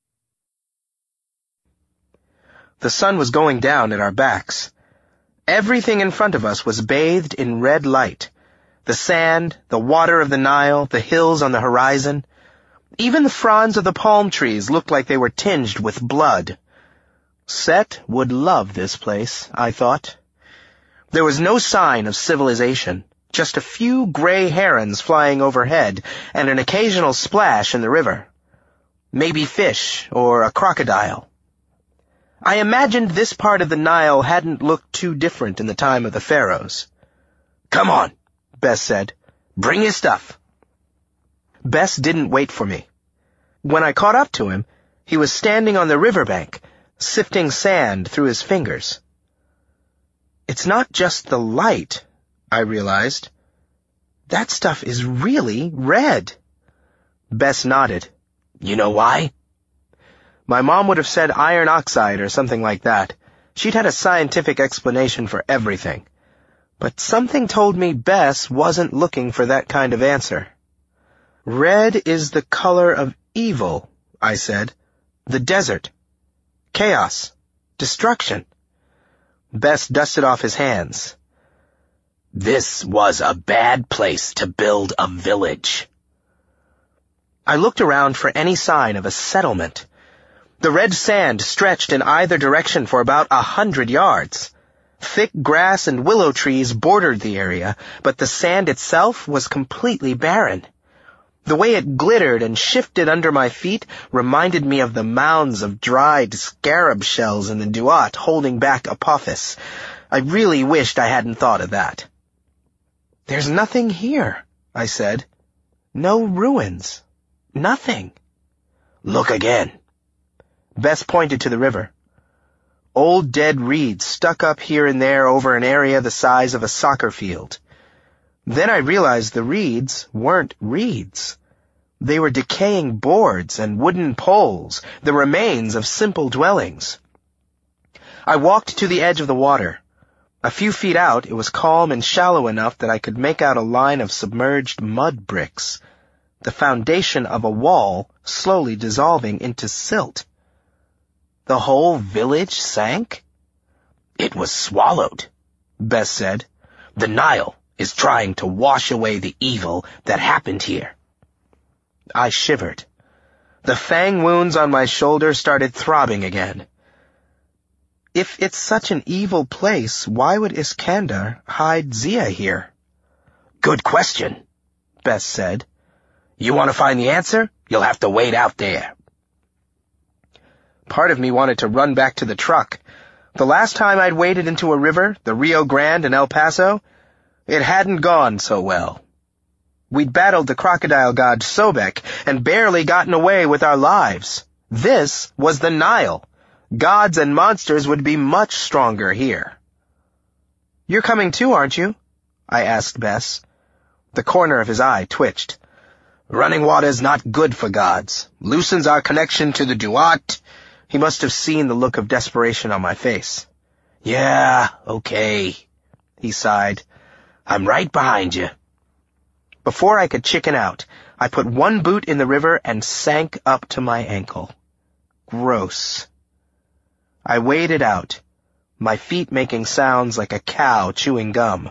[SPEAKER 3] The sun was going down at our backs. Everything in front of us was bathed in red light. The sand, the water of the Nile, the hills on the horizon. Even the fronds of the palm trees looked like they were tinged with blood. Set would love this place, I thought. There was no sign of civilization, just a few gray herons flying overhead and an occasional splash in the river. Maybe fish or a crocodile. I imagined this part of the Nile hadn't looked too different in the time of the pharaohs. Come on, Bess said. Bring your stuff. Bess didn't wait for me. When I caught up to him, he was standing on the riverbank, sifting sand through his fingers. It's not just the light, I realized. That stuff is really red. Bess nodded. You know why? My mom would have said iron oxide or something like that. She'd had a scientific explanation for everything. But something told me Bess wasn't looking for that kind of answer. Red is the color of evil, I said. The desert. Chaos. Destruction. Bess dusted off his hands. This was a bad place to build a village. I looked around for any sign of a settlement. The red sand stretched in either direction for about 100 yards. Thick grass and willow trees bordered the area, but the sand itself was completely barren. The way it glittered and shifted under my feet reminded me of the mounds of dried scarab shells in the Duat holding back Apophis. I really wished I hadn't thought of that. There's nothing here, I said. No ruins. Nothing. Look again. Bess pointed to the river. Old dead reeds stuck up here and there over an area the size of a soccer field. Then I realized the reeds weren't reeds. They were decaying boards and wooden poles, the remains of simple dwellings. I walked to the edge of the water. A few feet out, it was calm and shallow enough that I could make out a line of submerged mud bricks, the foundation of a wall slowly dissolving into silt. The whole village sank? It was swallowed, Bess said. The Nile is trying to wash away the evil that happened here. I shivered. The fang wounds on my shoulder started throbbing again. If it's such an evil place, why would Iskandar hide Zia here? Good question, Bess said. You want to find the answer? You'll have to wait out there. Part of me wanted to run back to the truck. The last time I'd waded into a river, the Rio Grande in El Paso, it hadn't gone so well. We'd battled the crocodile god Sobek and barely gotten away with our lives. This was the Nile. Gods and monsters would be much stronger here. You're coming too, aren't you? I asked Bess. The corner of his eye twitched. Running water's not good for gods. Loosens our connection to the Duat. He must have seen the look of desperation on my face. Yeah, okay, he sighed. I'm right behind you. Before I could chicken out, I put one boot in the river and sank up to my ankle. Gross. I waded out, my feet making sounds like a cow chewing gum.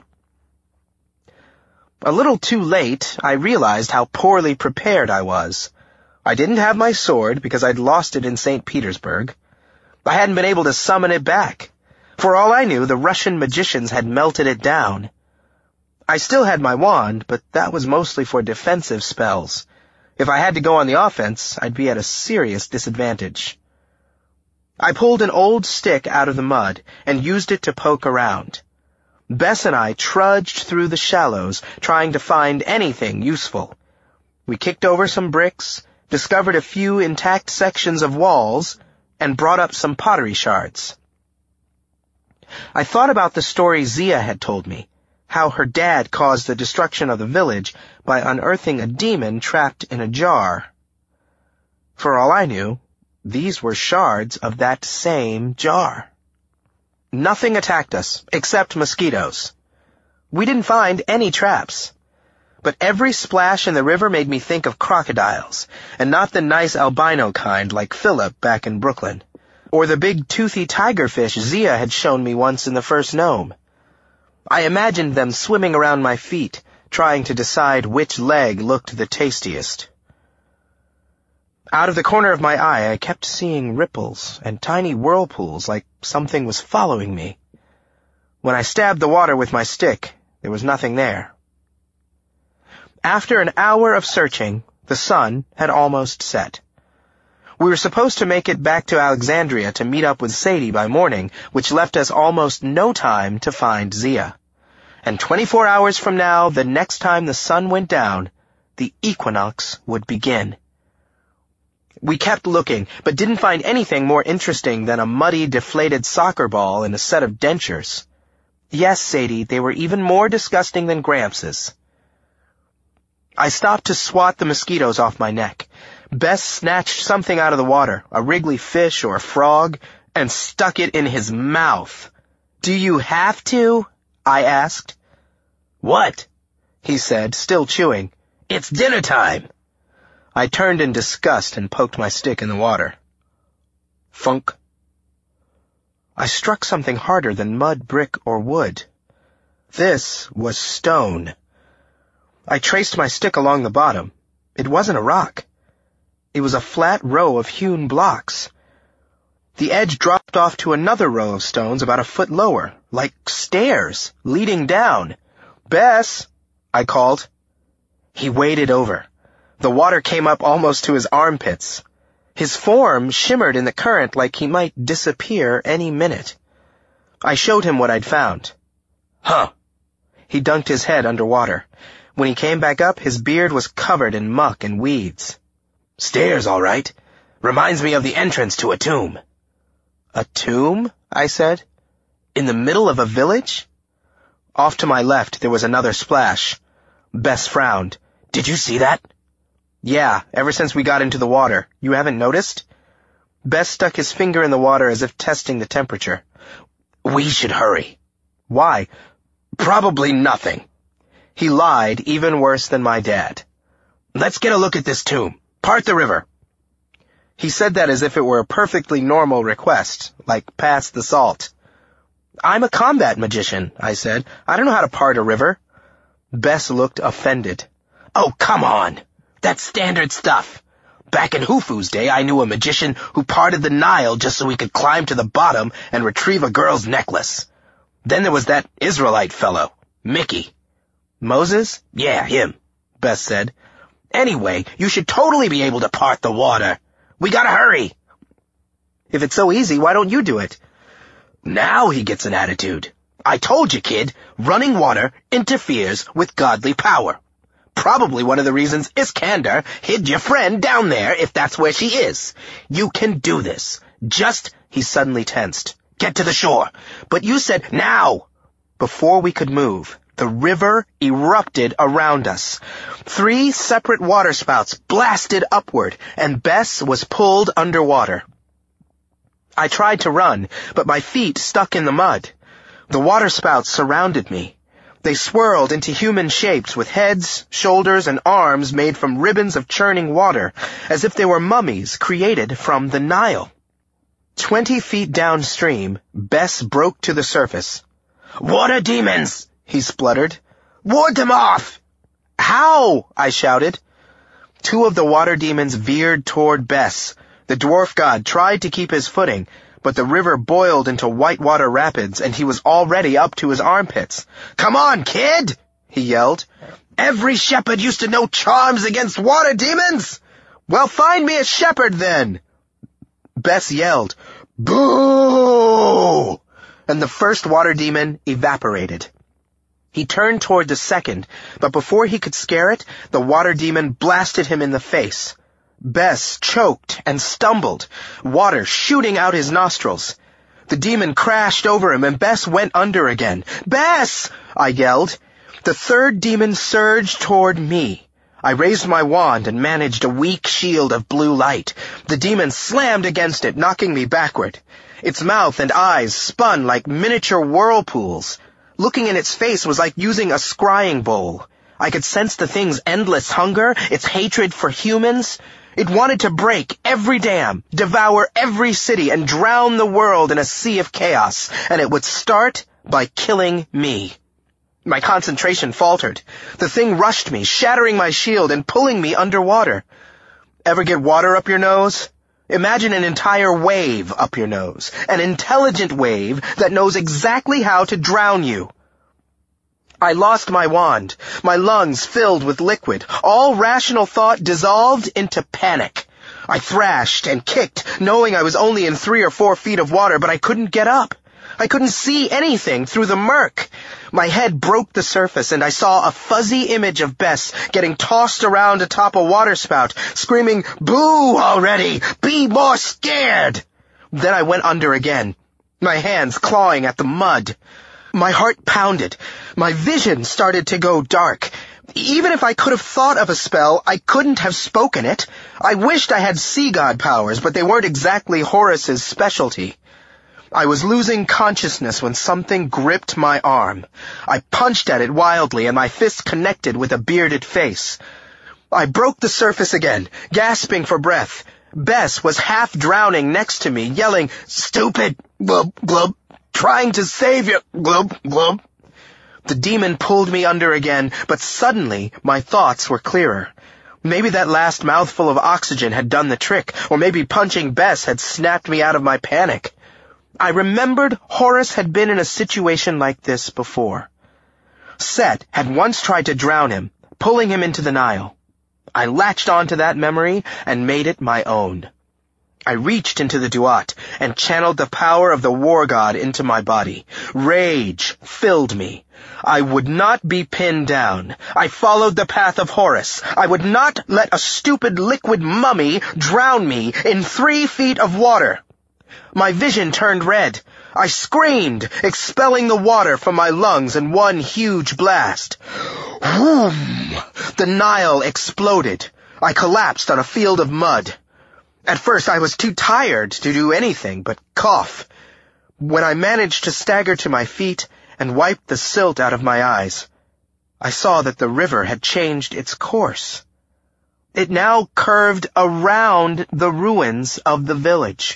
[SPEAKER 3] A little too late, I realized how poorly prepared I was. I didn't have my sword because I'd lost it in St. Petersburg. I hadn't been able to summon it back. For all I knew, the Russian magicians had melted it down. I still had my wand, but that was mostly for defensive spells. If I had to go on the offense, I'd be at a serious disadvantage. I pulled an old stick out of the mud and used it to poke around. Bess and I trudged through the shallows, trying to find anything useful. We kicked over some bricks, discovered a few intact sections of walls, and brought up some pottery shards. I thought about the story Zia had told me, how her dad caused the destruction of the village by unearthing a demon trapped in a jar. For all I knew, these were shards of that same jar. Nothing attacked us, except mosquitoes. We didn't find any traps. But every splash in the river made me think of crocodiles, and not the nice albino kind like Philip back in Brooklyn, or the big toothy tigerfish Zia had shown me once in the first gnome. I imagined them swimming around my feet, trying to decide which leg looked the tastiest. Out of the corner of my eye, I kept seeing ripples and tiny whirlpools like something was following me. When I stabbed the water with my stick, there was nothing there. After an hour of searching, the sun had almost set. We were supposed to make it back to Alexandria to meet up with Sadie by morning, which left us almost no time to find Zia. And 24 hours from now, the next time the sun went down, the equinox would begin. We kept looking, but didn't find anything more interesting than a muddy, deflated soccer ball and a set of dentures. Yes, Sadie, they were even more disgusting than Gramps'. I stopped to swat the mosquitoes off my neck. Bess snatched something out of the water, a wriggly fish or a frog, and stuck it in his mouth. "Do you have to?" I asked. "What?" he said, still chewing. "It's dinner time." I turned in disgust and poked my stick in the water. Funk. I struck something harder than mud, brick, or wood. This was stone. I traced my stick along the bottom. It wasn't a rock. It was a flat row of hewn blocks. The edge dropped off to another row of stones about a foot lower, like stairs, leading down. "Bess," I called. He waded over. The water came up almost to his armpits. His form shimmered in the current like he might disappear any minute. I showed him what I'd found. "Huh." He dunked his head underwater. When he came back up, his beard was covered in muck and weeds. "Stairs, all right. Reminds me of the entrance to a tomb." "A tomb?" I said. "In the middle of a village?" Off to my left, there was another splash. Bess frowned. "Did you see that?" "Yeah, ever since we got into the water. You haven't noticed?" Bess stuck his finger in the water as if testing the temperature. "We should hurry." "Why?" "Probably nothing." He lied even worse than my dad. "Let's get a look at this tomb. Part the river." He said that as if it were a perfectly normal request, like pass the salt. "I'm a combat magician," I said. "I don't know how to part a river." Bess looked offended. "Oh, come on. That's standard stuff. Back in Hufu's day, I knew a magician who parted the Nile just so he could climb to the bottom and retrieve a girl's necklace. Then there was that Israelite fellow, Mickey." "Moses?" "Yeah, him," Bess said. "Anyway, you should totally be able to part the water. We gotta hurry." "If it's so easy, why don't you do it?" Now he gets an attitude. "I told you, kid, running water interferes with godly power. Probably one of the reasons Iskander hid your friend down there if that's where she is. You can do this. Just," he suddenly tensed, "get to the shore." "But you said now." Before we could move, the river erupted around us. 3 separate waterspouts blasted upward, and Bess was pulled underwater. I tried to run, but my feet stuck in the mud. The waterspouts surrounded me. They swirled into human shapes with heads, shoulders, and arms made from ribbons of churning water, as if they were mummies created from the Nile. 20 feet downstream, Bess broke to the surface. "Water demons!" he spluttered. "Ward them off!" "How?" I shouted. 2 of the water demons veered toward Bess. The dwarf god tried to keep his footing, but the river boiled into whitewater rapids, and he was already up to his armpits. "Come on, kid!" he yelled. Every shepherd used to know charms against water demons. Well, find me a shepherd then. Bess yelled, "Boo!" and the first water demon evaporated. He turned toward the second, but before he could scare it, the water demon blasted him in the face. Bess choked and stumbled, water shooting out his nostrils. The demon crashed over him, and Bess went under again. "Bess!" I yelled. The third demon surged toward me. I raised my wand and managed a weak shield of blue light. The demon slammed against it, knocking me backward. Its mouth and eyes spun like miniature whirlpools. Looking in its face was like using a scrying bowl. I could sense the thing's endless hunger, its hatred for humans. It wanted to break every dam, devour every city, and drown the world in a sea of chaos, and it would start by killing me. My concentration faltered. The thing rushed me, shattering my shield and pulling me underwater. Ever get water up your nose? Imagine an entire wave up your nose, an intelligent wave that knows exactly how to drown you. I lost my wand, my lungs filled with liquid. All rational thought dissolved into panic. I thrashed and kicked, knowing I was only in 3 or 4 feet of water, but I couldn't get up. I couldn't see anything through the murk. My head broke the surface, and I saw a fuzzy image of Bess getting tossed around atop a waterspout, screaming, "Boo already! Be more scared!" Then I went under again, my hands clawing at the mud. My heart pounded. My vision started to go dark. Even if I could have thought of a spell, I couldn't have spoken it. I wished I had sea god powers, but they weren't exactly Horus's specialty. I was losing consciousness when something gripped my arm. I punched at it wildly, and my fist connected with a bearded face. I broke the surface again, gasping for breath. Bess was half drowning next to me, yelling, "Stupid! Glub, glub! Trying to save you! Glub, glub!" The demon pulled me under again, but suddenly my thoughts were clearer. Maybe that last mouthful of oxygen had done the trick, or maybe punching Bess had snapped me out of my panic. I remembered Horus had been in a situation like this before. Set had once tried to drown him, pulling him into the Nile. I latched onto that memory and made it my own. I reached into the Duat and channeled the power of the war god into my body. Rage filled me. I would not be pinned down. I followed the path of Horus. I would not let a stupid liquid mummy drown me in 3 feet of water. My vision turned red. I screamed, expelling the water from my lungs in one huge blast. Whoom! The Nile exploded. I collapsed on a field of mud. At first I was too tired to do anything but cough. When I managed to stagger to my feet and wipe the silt out of my eyes, I saw that the river had changed its course. It now curved around the ruins of the village.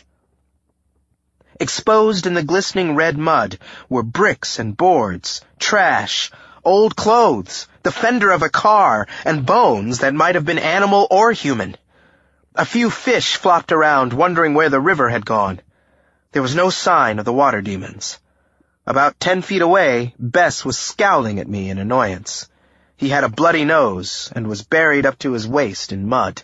[SPEAKER 3] Exposed in the glistening red mud were bricks and boards, trash, old clothes, the fender of a car, and bones that might have been animal or human. A few fish flopped around, wondering where the river had gone. There was no sign of the water demons. About 10 feet away, Bess was scowling at me in annoyance. He had a bloody nose and was buried up to his waist in mud.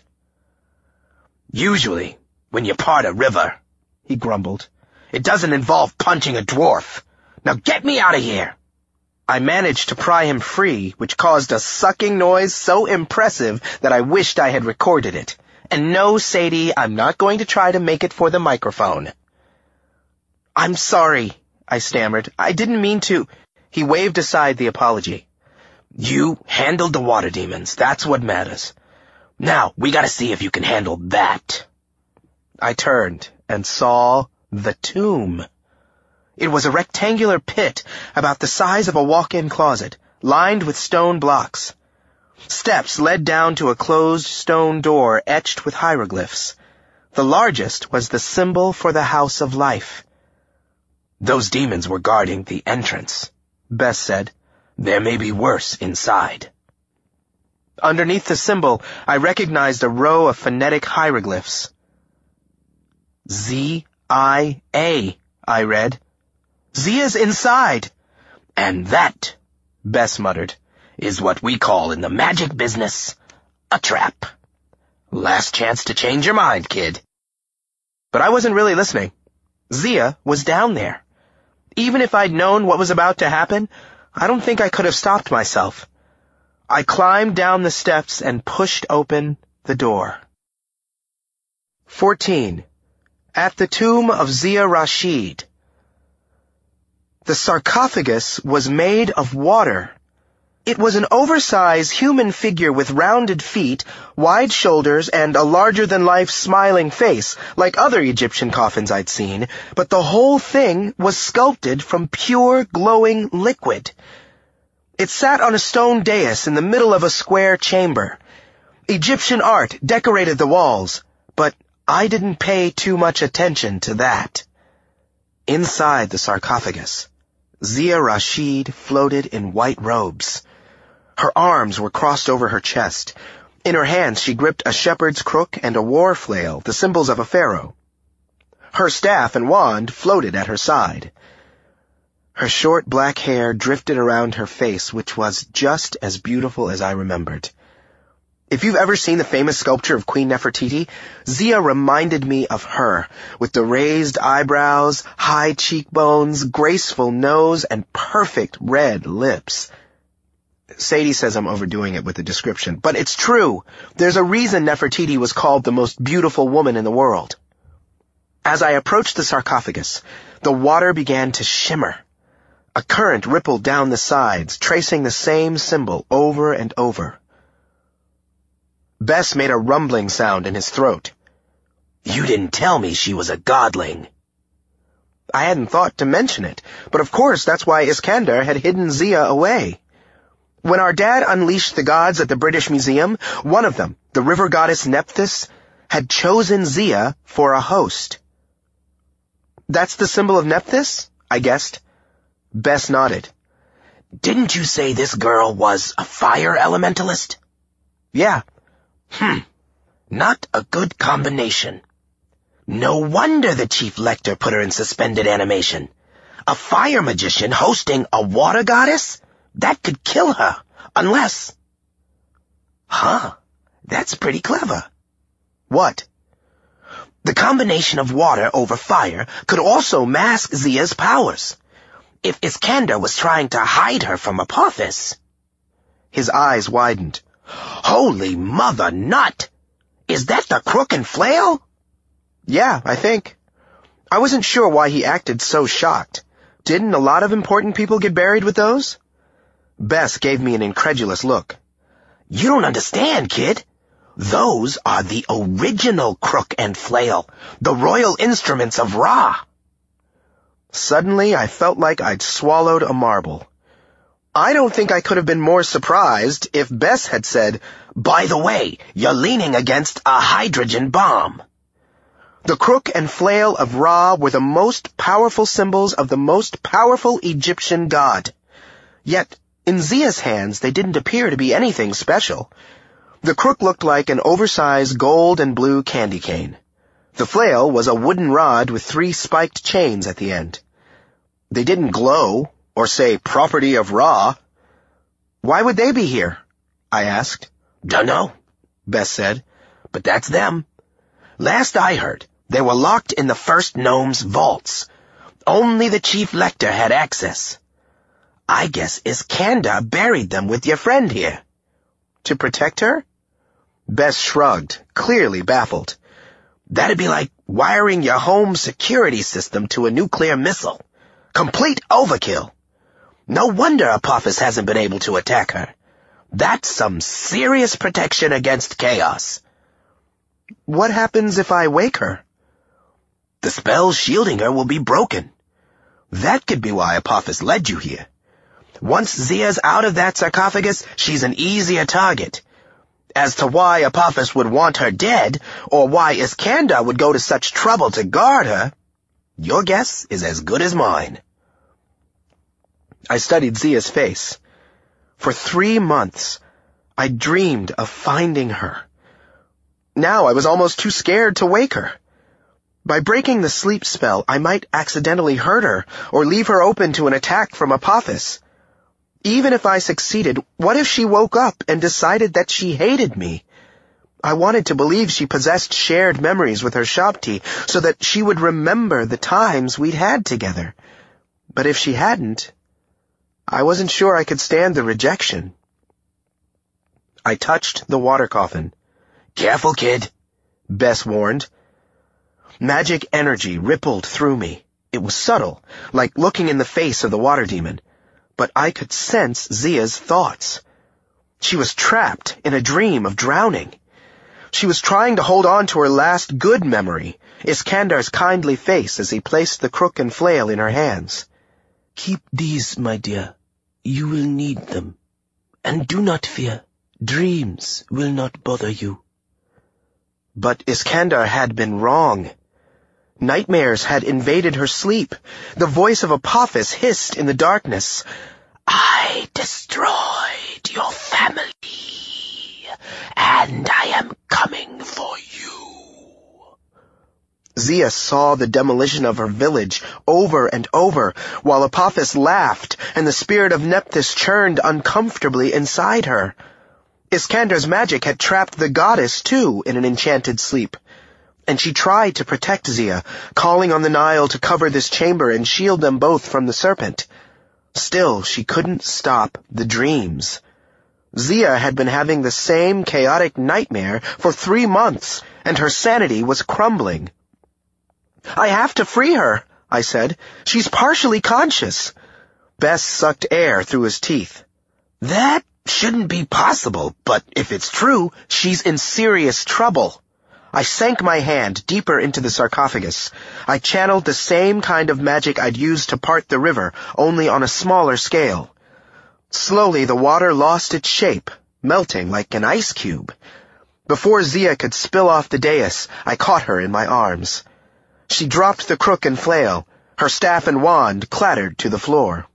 [SPEAKER 3] "Usually, when you part a river," he grumbled, "it doesn't involve punching a dwarf. Now get me out of here." I managed to pry him free, which caused a sucking noise so impressive that I wished I had recorded it. And no, Sadie, I'm not going to try to make it for the microphone. "I'm sorry," I stammered. "I didn't mean to." He waved aside the apology. "You handled the water demons. That's what matters. Now, we gotta see if you can handle that." I turned and saw the tomb. It was a rectangular pit about the size of a walk-in closet, lined with stone blocks. Steps led down to a closed stone door etched with hieroglyphs. The largest was the symbol for the House of Life. "Those demons were guarding the entrance," Bess said. "There may be worse inside." Underneath the symbol, I recognized a row of phonetic hieroglyphs. Z-I-A, I read. "Zia's inside." "And that," Bess muttered, is what we call in the magic business a trap. Last chance to change your mind, kid. But I wasn't really listening. Zia was down there. Even if I'd known what was about to happen, I don't think I could have stopped myself. I climbed down the steps and pushed open the door. 14. At the tomb of Zia Rashid. The sarcophagus was made of water. It was an oversized human figure with rounded feet, wide shoulders, and a larger-than-life smiling face, like other Egyptian coffins I'd seen, but the whole thing was sculpted from pure, glowing liquid. It sat on a stone dais in the middle of a square chamber. Egyptian art decorated the walls, but I didn't pay too much attention to that. Inside the sarcophagus, Zia Rashid floated in white robes. Her arms were crossed over her chest. In her hands she gripped a shepherd's crook and a war flail, the symbols of a pharaoh. Her staff and wand floated at her side. Her short black hair drifted around her face, which was just as beautiful as I remembered. If you've ever seen the famous sculpture of Queen Nefertiti, Zia reminded me of her, with the raised eyebrows, high cheekbones, graceful nose, and perfect red lips. Sadie says I'm overdoing it with the description, but it's true. There's a reason Nefertiti was called the most beautiful woman in the world. As I approached the sarcophagus, the water began to shimmer. A current rippled down the sides, tracing the same symbol over and over. Bess made a rumbling sound in his throat. You didn't tell me she was a godling. I hadn't thought to mention it, but of course that's why Iskander had hidden Zia away. When our dad unleashed the gods at the British Museum, one of them, the river goddess Nephthys, had chosen Zia for a host. That's the symbol of Nephthys? I guessed. Bess nodded. Didn't you say this girl was a fire elementalist? Yeah. Not a good combination. No wonder the chief lector put her in suspended animation. A fire magician hosting a water goddess? That could kill her, unless... That's pretty clever. What? The combination of water over fire could also mask Zia's powers. If Iskander was trying to hide her from Apophis... His eyes widened. Holy mother nut! Is that the crook and flail? Yeah, I think. I wasn't sure why he acted so shocked. Didn't a lot of important people get buried with those? Bess gave me an incredulous look. You don't understand, kid. Those are the original crook and flail, the royal instruments of Ra. Suddenly, I felt like I'd swallowed a marble. I don't think I could have been more surprised if Bess had said, by the way, you're leaning against a hydrogen bomb. The crook and flail of Ra were the most powerful symbols of the most powerful Egyptian god. Yet, in Zia's hands, they didn't appear to be anything special. The crook looked like an oversized gold and blue candy cane. The flail was a wooden rod with 3 spiked chains at the end. They didn't glow, or say property of Ra. Why would they be here? I asked. Dunno, Bess said, but that's them. Last I heard, they were locked in the first gnome's vaults. Only the chief lector had access. I guess Iskander buried them with your friend here. To protect her? Bess shrugged, clearly baffled. That'd be like wiring your home security system to a nuclear missile. Complete overkill. No wonder Apophis hasn't been able to attack her. That's some serious protection against chaos. What happens if I wake her? The spell shielding her will be broken. That could be why Apophis led you here. Once Zia's out of that sarcophagus, she's an easier target. As to why Apophis would want her dead, or why Iskander would go to such trouble to guard her, your guess is as good as mine. I studied Zia's face. For 3 months, I dreamed of finding her. Now I was almost too scared to wake her. By breaking the sleep spell, I might accidentally hurt her, or leave her open to an attack from Apophis. Even if I succeeded, what if she woke up and decided that she hated me? I wanted to believe she possessed shared memories with her Shabti so that she would remember the times we'd had together. But if she hadn't, I wasn't sure I could stand the rejection. I touched the water coffin. "Careful, kid," Bess warned. Magic energy rippled through me. It was subtle, like looking in the face of the water demon. But I could sense Zia's thoughts. She was trapped in a dream of drowning. She was trying to hold on to her last good memory, Iskandar's kindly face as he placed the crook and flail in her hands.
[SPEAKER 4] "Keep these, my dear. You will need them. And do not fear. Dreams will not bother you."
[SPEAKER 3] But Iskandar had been wrong. Nightmares had invaded her sleep. The voice of Apophis hissed in the darkness.
[SPEAKER 4] "I destroyed your family, and I am coming for you."
[SPEAKER 3] Zia saw the demolition of her village over and over, while Apophis laughed and the spirit of Nephthys churned uncomfortably inside her. Iskandar's magic had trapped the goddess, too, in an enchanted sleep. And she tried to protect Zia, calling on the Nile to cover this chamber and shield them both from the serpent. Still, she couldn't stop the dreams. Zia had been having the same chaotic nightmare for 3 months, and her sanity was crumbling. "I have to free her," I said. "She's partially conscious." Bess sucked air through his teeth.
[SPEAKER 4] "That shouldn't be possible, but if it's true,
[SPEAKER 3] she's in serious trouble." I sank my hand deeper into the sarcophagus. I channeled the same kind of magic I'd used to part the river, only on a smaller scale. Slowly, the water lost its shape, melting like an ice cube. Before Zia could spill off the dais, I caught her in my arms. She dropped the crook and flail. Her staff and wand clattered to the floor.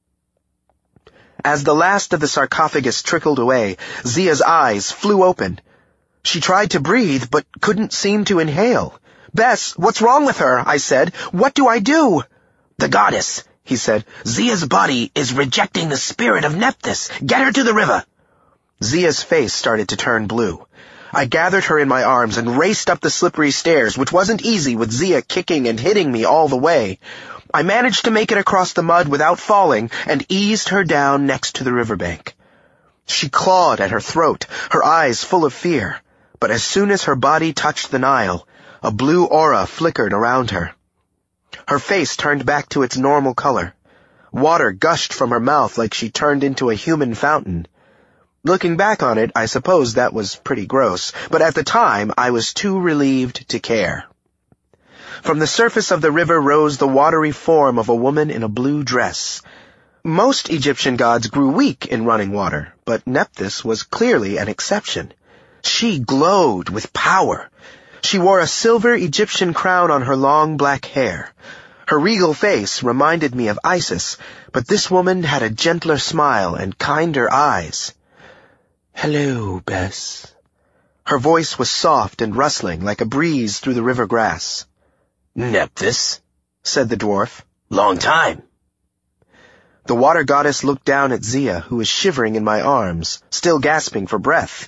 [SPEAKER 3] As the last of the sarcophagus trickled away, Zia's eyes flew open. She tried to breathe, but couldn't seem to inhale. "Bess, what's wrong with her?" I said. "What do I do?"
[SPEAKER 4] "The goddess," he said. "Zia's body is rejecting the spirit of Nephthys. Get her to the river."
[SPEAKER 3] Zia's face started to turn blue. I gathered her in my arms and raced up the slippery stairs, which wasn't easy with Zia kicking and hitting me all the way. I managed to make it across the mud without falling and eased her down next to the riverbank. She clawed at her throat, her eyes full of fear. But as soon as her body touched the Nile, a blue aura flickered around her. Her face turned back to its normal color. Water gushed from her mouth like she turned into a human fountain. Looking back on it, I suppose that was pretty gross, but at the time I was too relieved to care. From the surface of the river rose the watery form of a woman in a blue dress. Most Egyptian gods grew weak in running water, but Nephthys was clearly an exception. She glowed with power. She wore a silver Egyptian crown on her long black hair. Her regal face reminded me of Isis, but this woman had a gentler smile and kinder eyes.
[SPEAKER 4] "Hello, Bess."
[SPEAKER 3] Her voice was soft and rustling like a breeze through the river grass.
[SPEAKER 4] "Nephthys,"
[SPEAKER 3] said the dwarf.
[SPEAKER 4] "Long time."
[SPEAKER 3] The water goddess looked down at Zia, who was shivering in my arms, still gasping for breath.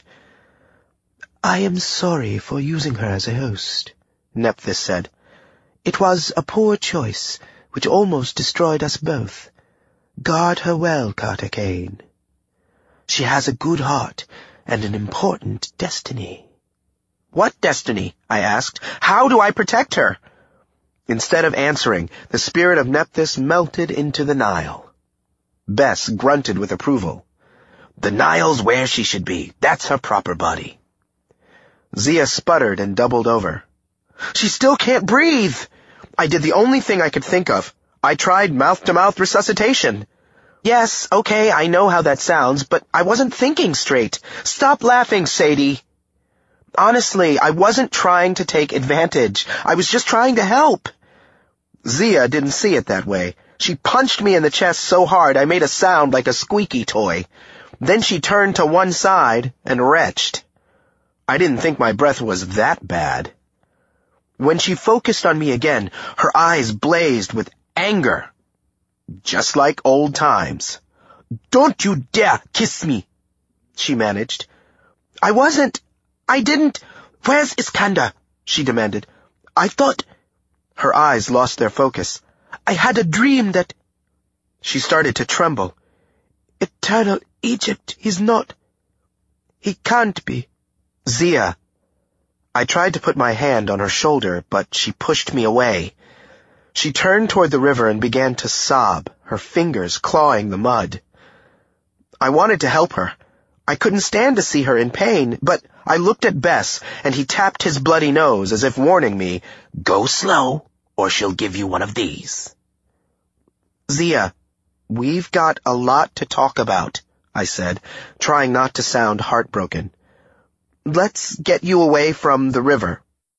[SPEAKER 4] "I am sorry for using her as a host,"
[SPEAKER 3] Nephthys said.
[SPEAKER 4] "It was a poor choice, which almost destroyed us both. Guard her well, Carter Kane. She has a good heart and an important destiny."
[SPEAKER 3] "What destiny?" I asked. "How do I protect her?" Instead of answering, the spirit of Nephthys melted into the Nile. Bess grunted with approval.
[SPEAKER 4] "The Nile's where she should be. That's her proper body."
[SPEAKER 3] Zia sputtered and doubled over. "She still can't breathe!" I did the only thing I could think of. I tried mouth-to-mouth resuscitation. "Yes, okay, I know how that sounds, but I wasn't thinking straight. Stop laughing, Sadie." Honestly, I wasn't trying to take advantage. I was just trying to help. Zia didn't see it that way. She punched me in the chest so hard I made a sound like a squeaky toy. Then she turned to one side and retched. I didn't think my breath was that bad. When she focused on me again, her eyes blazed with anger. Just like old times.
[SPEAKER 4] Don't you dare kiss me, she managed. I didn't. Where's Iskander? She demanded. I thought... Her eyes lost their focus. I had a dream that... She started to tremble. Eternal Egypt, he's not... He can't be. Zia. I tried to put my hand on her shoulder, but she pushed me away. She turned toward the river and began to sob, her fingers clawing the mud. I wanted to help her. I couldn't stand to see her in pain, but I looked at Bess, and he tapped his bloody nose as if warning me, "Go slow, or she'll give you one of these." Zia, we've got a lot to talk about, I said, trying not to sound heartbroken. Let's get you away from the river.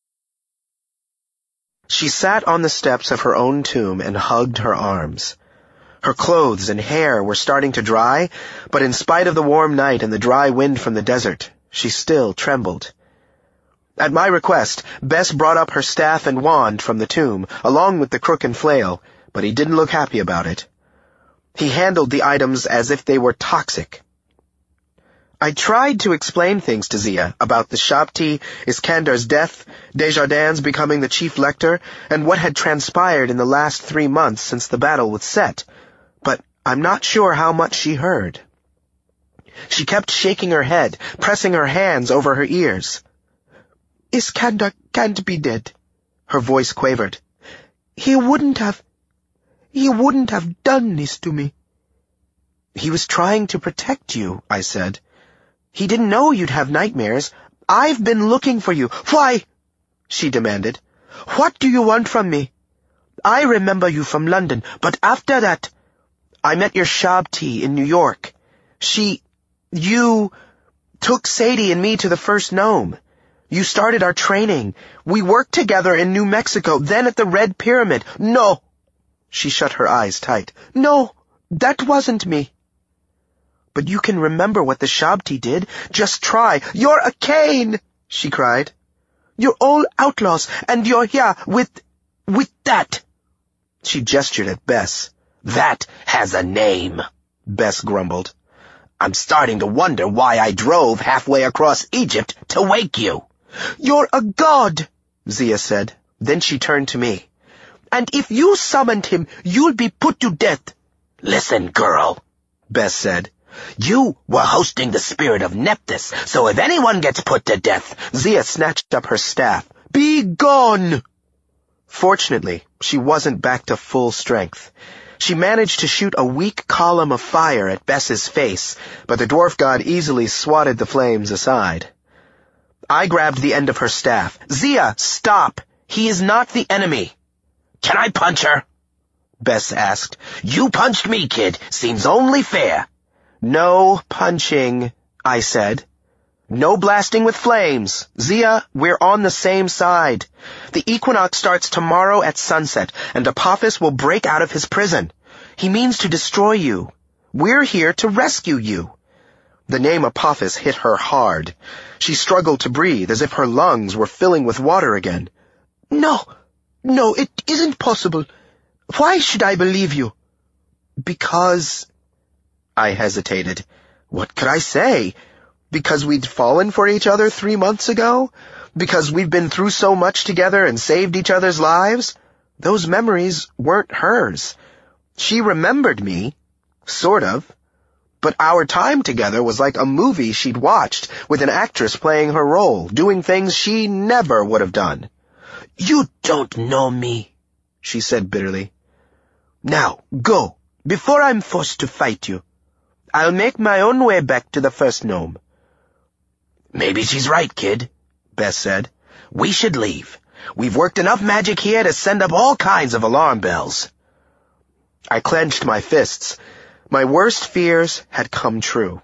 [SPEAKER 4] She sat on the steps of her own tomb and hugged her arms. Her clothes and hair were starting to dry, but in spite of the warm night and the dry wind from the desert, she still trembled. At my request, Bess brought up her staff and wand from the tomb, along with the crook and flail, but he didn't look happy about it. He handled the items as if they were toxic. I tried to explain things to Zia about the Shabti, Iskander's death, Desjardins becoming the chief lector, and what had transpired in the last 3 months since the battle with Set, but I'm not sure how much she heard. She kept shaking her head, pressing her hands over her ears. Iskander can't be dead, her voice quavered. He wouldn't have done this to me. He was trying to protect you, I said. He didn't know you'd have nightmares. I've been looking for you. Why? She demanded. What do you want from me? I remember you from London, but after that, I met your Shabti in New York. You took Sadie and me to the first Nome. You started our training. We worked together in New Mexico, then at the Red Pyramid. No. She shut her eyes tight. No, that wasn't me. But you can remember what the Shabti did. Just try. You're a Kane, she cried. You're all outlaws, and you're here with that. She gestured at Bess. That has a name, Bess grumbled. I'm starting to wonder why I drove halfway across Egypt to wake you. You're a god, Zia said. Then she turned to me. And if you summoned him, you'll be put to death. Listen, girl, Bess said. You were hosting the spirit of Nephthys, so if anyone gets put to death... Zia snatched up her staff. Be gone! Fortunately, she wasn't back to full strength. She managed to shoot a weak column of fire at Bess's face, but the dwarf god easily swatted the flames aside. I grabbed the end of her staff. Zia, stop! He is not the enemy. Can I punch her? Bess asked. You punched me, kid. Seems only fair. No punching, I said. No blasting with flames. Zia, we're on the same side. The equinox starts tomorrow at sunset, and Apophis will break out of his prison. He means to destroy you. We're here to rescue you. The name Apophis hit her hard. She struggled to breathe as if her lungs were filling with water again. No, it isn't possible. Why should I believe you? Because... I hesitated. What could I say? Because we'd fallen for each other 3 months ago? Because we've been through so much together and saved each other's lives? Those memories weren't hers. She remembered me, sort of. But our time together was like a movie she'd watched, with an actress playing her role, doing things she never would have done. You don't know me, she said bitterly. Now, go, before I'm forced to fight you. I'll make my own way back to the first Nome. Maybe she's right, kid, Bess said. We should leave. We've worked enough magic here to send up all kinds of alarm bells. I clenched my fists. My worst fears had come true.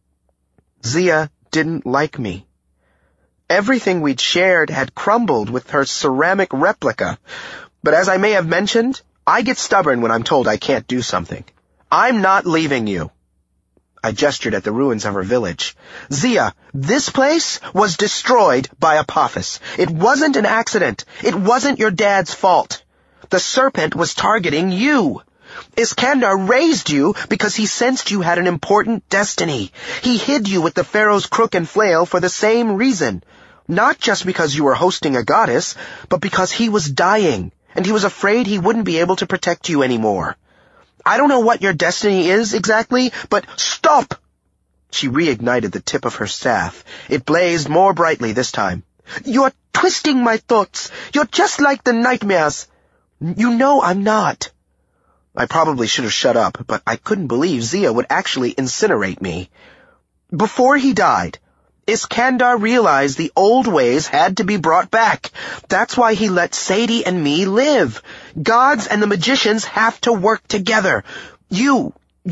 [SPEAKER 4] Zia didn't like me. Everything we'd shared had crumbled with her ceramic replica. But as I may have mentioned, I get stubborn when I'm told I can't do something. I'm not leaving you. I gestured at the ruins of her village. Zia, this place was destroyed by Apophis. It wasn't an accident. It wasn't your dad's fault. The serpent was targeting you.
[SPEAKER 3] Iskandar raised you because he sensed you had an important destiny. He hid you with the pharaoh's crook and flail for the same reason. Not just because you were hosting a goddess, but because he was dying, and he was afraid he wouldn't be able to protect you anymore. I don't know what your destiny is exactly, but stop! She reignited the tip of her staff. It blazed more brightly this time. You're twisting my thoughts. You're just like the nightmares. You know I'm not. I probably should have shut up, but I couldn't believe Zia would actually incinerate me. Before he died, Iskandar realized the old ways had to be brought back. That's why he let Sadie and me live. Gods and the magicians have to work together. Your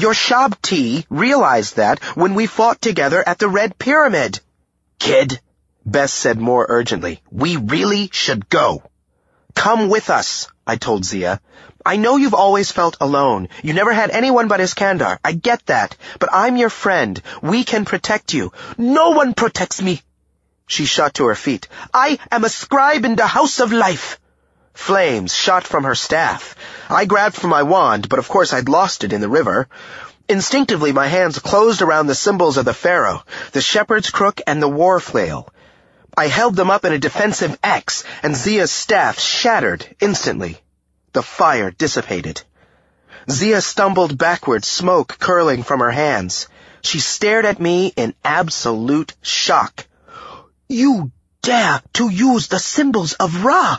[SPEAKER 3] Shabti realized that when we fought together at the Red Pyramid. Kid, Bess said more urgently, we really should go. Come with us, I told Zia. I know you've always felt alone. You never had anyone but Iskandar. I get that. But I'm your friend. We can protect you. No one protects me. She shot to her feet. I am a scribe in the House of Life. Flames shot from her staff. I grabbed for my wand, but of course I'd lost it in the river. Instinctively, my hands closed around the symbols of the pharaoh, the shepherd's crook and the war flail. I held them up in a defensive X, and Zia's staff shattered instantly. The fire dissipated. Zia stumbled backward, smoke curling from her hands. She stared at me in absolute shock. You dare to use the symbols of Ra!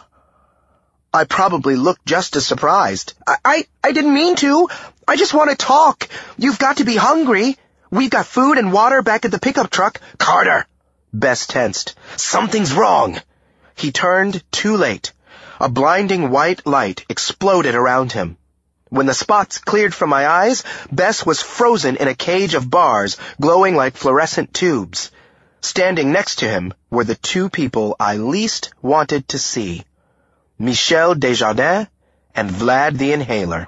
[SPEAKER 3] I probably looked just as surprised. I didn't mean to. I just want to talk. You've got to be hungry. We've got food and water back at the pickup truck. Carter! Bess tensed. Something's wrong. He turned too late. A blinding white light exploded around him. When the spots cleared from my eyes, Bess was frozen in a cage of bars, glowing like fluorescent tubes. Standing next to him were the two people I least wanted to see. Michel Desjardins and Vlad the Inhaler.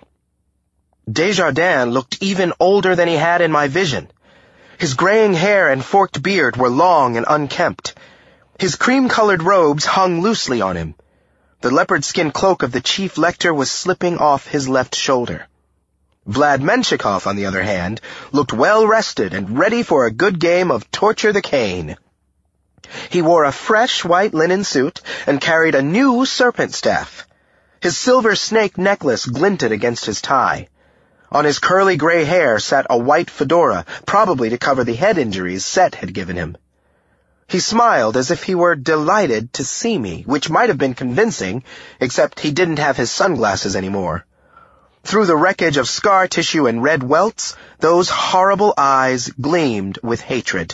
[SPEAKER 3] Desjardins looked even older than he had in my vision. His graying hair and forked beard were long and unkempt. His cream-colored robes hung loosely on him. The leopard skin cloak of the chief lector was slipping off his left shoulder. Vlad Menshikov, on the other hand, looked well-rested and ready for a good game of Torture the Cane. He wore a fresh white linen suit and carried a new serpent staff. His silver snake necklace glinted against his tie. On his curly gray hair sat a white fedora, probably to cover the head injuries Set had given him. He smiled as if he were delighted to see me, which might have been convincing, except he didn't have his sunglasses anymore. Through the wreckage of scar tissue and red welts, those horrible eyes gleamed with hatred.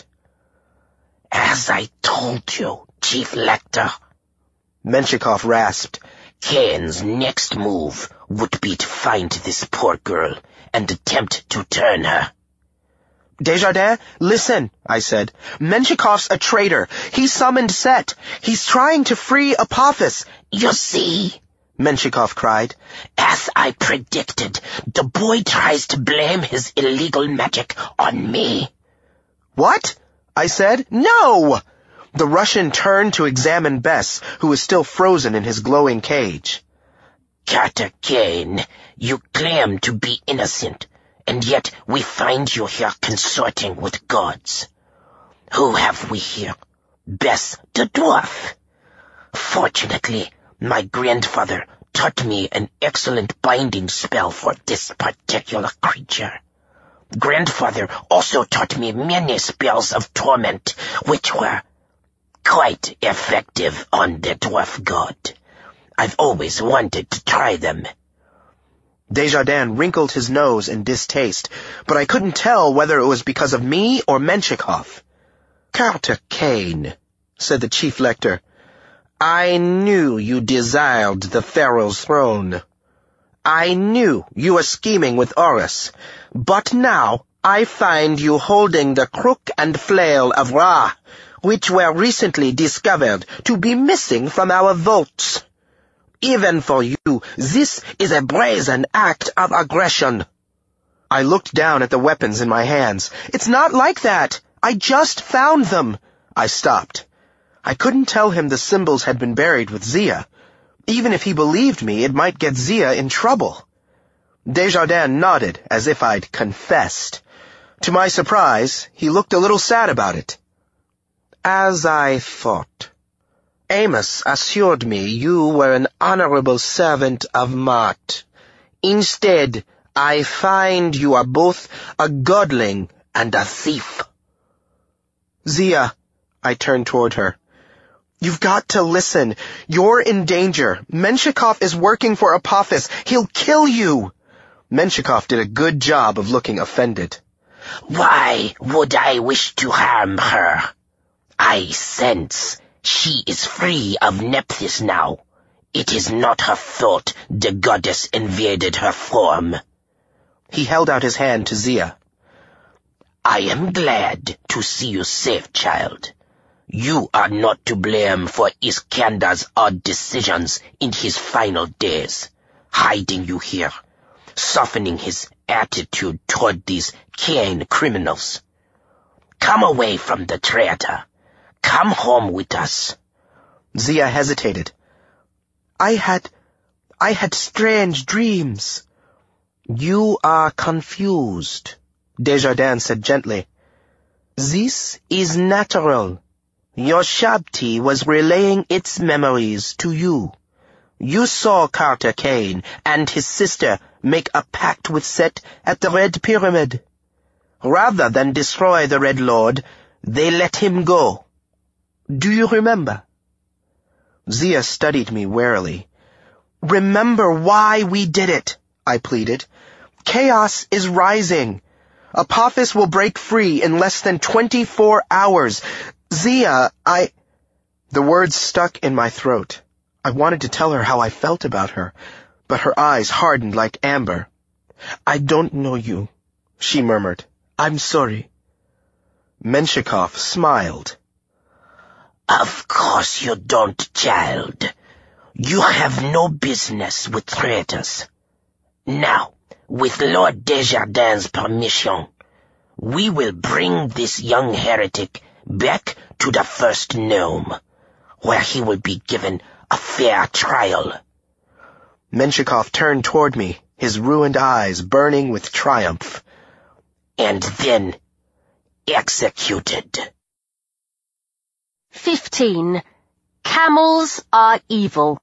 [SPEAKER 3] As I told you, Chief Lecter, Menshikov rasped, Kane's next move would be to find this poor girl and attempt to turn her. Desjardins, listen, I said. Menshikov's a traitor. He summoned Set. He's trying to free Apophis. You see, Menshikov cried. As I predicted, the boy tries to blame his illegal magic on me. What? I said. No! The Russian turned to examine Bess, who was still frozen in his glowing cage. Carter Kane, you claim to be innocent, and yet we find you here consorting with gods. Who have we here? Bess the dwarf. Fortunately, my grandfather taught me an excellent binding spell for this particular creature. Grandfather also taught me many spells of torment, which were quite effective on the dwarf god. I've always wanted to try them. Desjardins wrinkled his nose in distaste, but I couldn't tell whether it was because of me or Menshikov. Carter Kane, said the chief lector, I knew you desired the pharaoh's throne. I knew you were scheming with Horus, but now I find you holding the crook and flail of Ra, which were recently discovered to be missing from our vaults. Even for you, this is a brazen act of aggression. I looked down at the weapons in my hands. It's not like that. I just found them. I stopped. I couldn't tell him the symbols had been buried with Zia. Even if he believed me, it might get Zia in trouble. Desjardins nodded as if I'd confessed. To my surprise, he looked a little sad about it. As I thought. Amos assured me you were an honorable servant of Mart. Instead, I find you are both a godling and a thief. Zia, I turned toward her. You've got to listen. You're in danger. Menshikov is working for Apophis. He'll kill you. Menshikov did a good job of looking offended.
[SPEAKER 5] Why would I wish to harm her? I sense she is free of Nephthys now. It is not her fault the goddess invaded her form.
[SPEAKER 3] He held out his hand to Zia.
[SPEAKER 5] I am glad to see you safe, child. You are not to blame for Iskandar's odd decisions in his final days, hiding you here, softening his attitude toward these Cain criminals. Come away from the traitor. Come home with us.
[SPEAKER 3] Zia hesitated. I had strange dreams. You are confused, Desjardins said gently. This is natural. Your Shabti was relaying its memories to you. You saw Carter Cain and his sister make a pact with Set at the Red Pyramid. Rather than destroy the Red Lord, they let him go. Do you remember? Zia studied me warily. Remember why we did it, I pleaded. Chaos is rising. Apophis will break free in less than 24 hours. Zia, The words stuck in my throat. I wanted to tell her how I felt about her, but her eyes hardened like amber. I don't know you, she murmured. I'm sorry. Menshikov smiled.
[SPEAKER 5] Of course you don't, child. You have no business with traitors. Now, with Lord Desjardins' permission, we will bring this young heretic back to the First Gnome, where he will be given a fair trial.
[SPEAKER 3] Menshikov turned toward me, his ruined eyes burning with triumph.
[SPEAKER 5] And then executed.
[SPEAKER 1] 15. Camels are evil.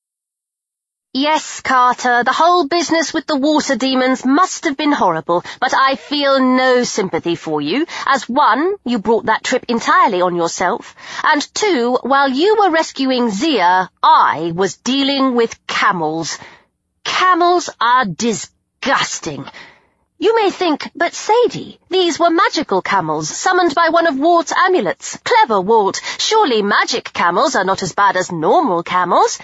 [SPEAKER 1] Yes, Carter, the whole business with the water demons must have been horrible, but I feel no sympathy for you, as 1, you brought that trip entirely on yourself, and 2, while you were rescuing Zia, I was dealing with camels. Camels are disgusting. You may think, but Sadie, these were magical camels, summoned by one of Walt's amulets. Clever Walt. Surely magic camels are not as bad as normal camels.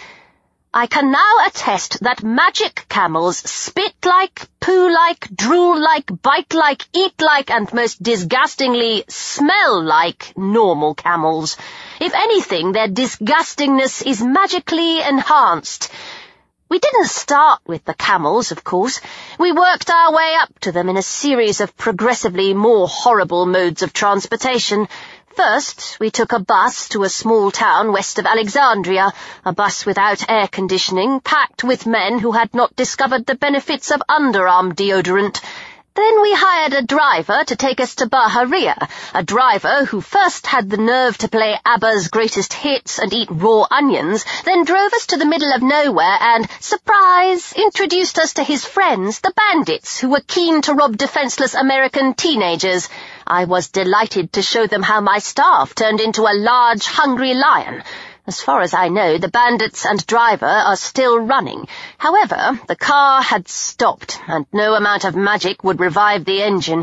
[SPEAKER 1] I can now attest that magic camels spit like, poo like, drool like, bite like, eat like, and most disgustingly smell like normal camels. If anything, their disgustingness is magically enhanced. We didn't start with the camels, of course. We worked our way up to them in a series of progressively more horrible modes of transportation. First, we took a bus to a small town west of Alexandria, a bus without air conditioning, packed with men who had not discovered the benefits of underarm deodorant. Then we hired a driver to take us to Bahariya, a driver who first had the nerve to play ABBA's greatest hits and eat raw onions, then drove us to the middle of nowhere and, surprise, introduced us to his friends, the bandits, who were keen to rob defenseless American teenagers. I was delighted to show them how my staff turned into a large, hungry lion. As far as I know, the bandits and driver are still running. However, the car had stopped, and no amount of magic would revive the engine.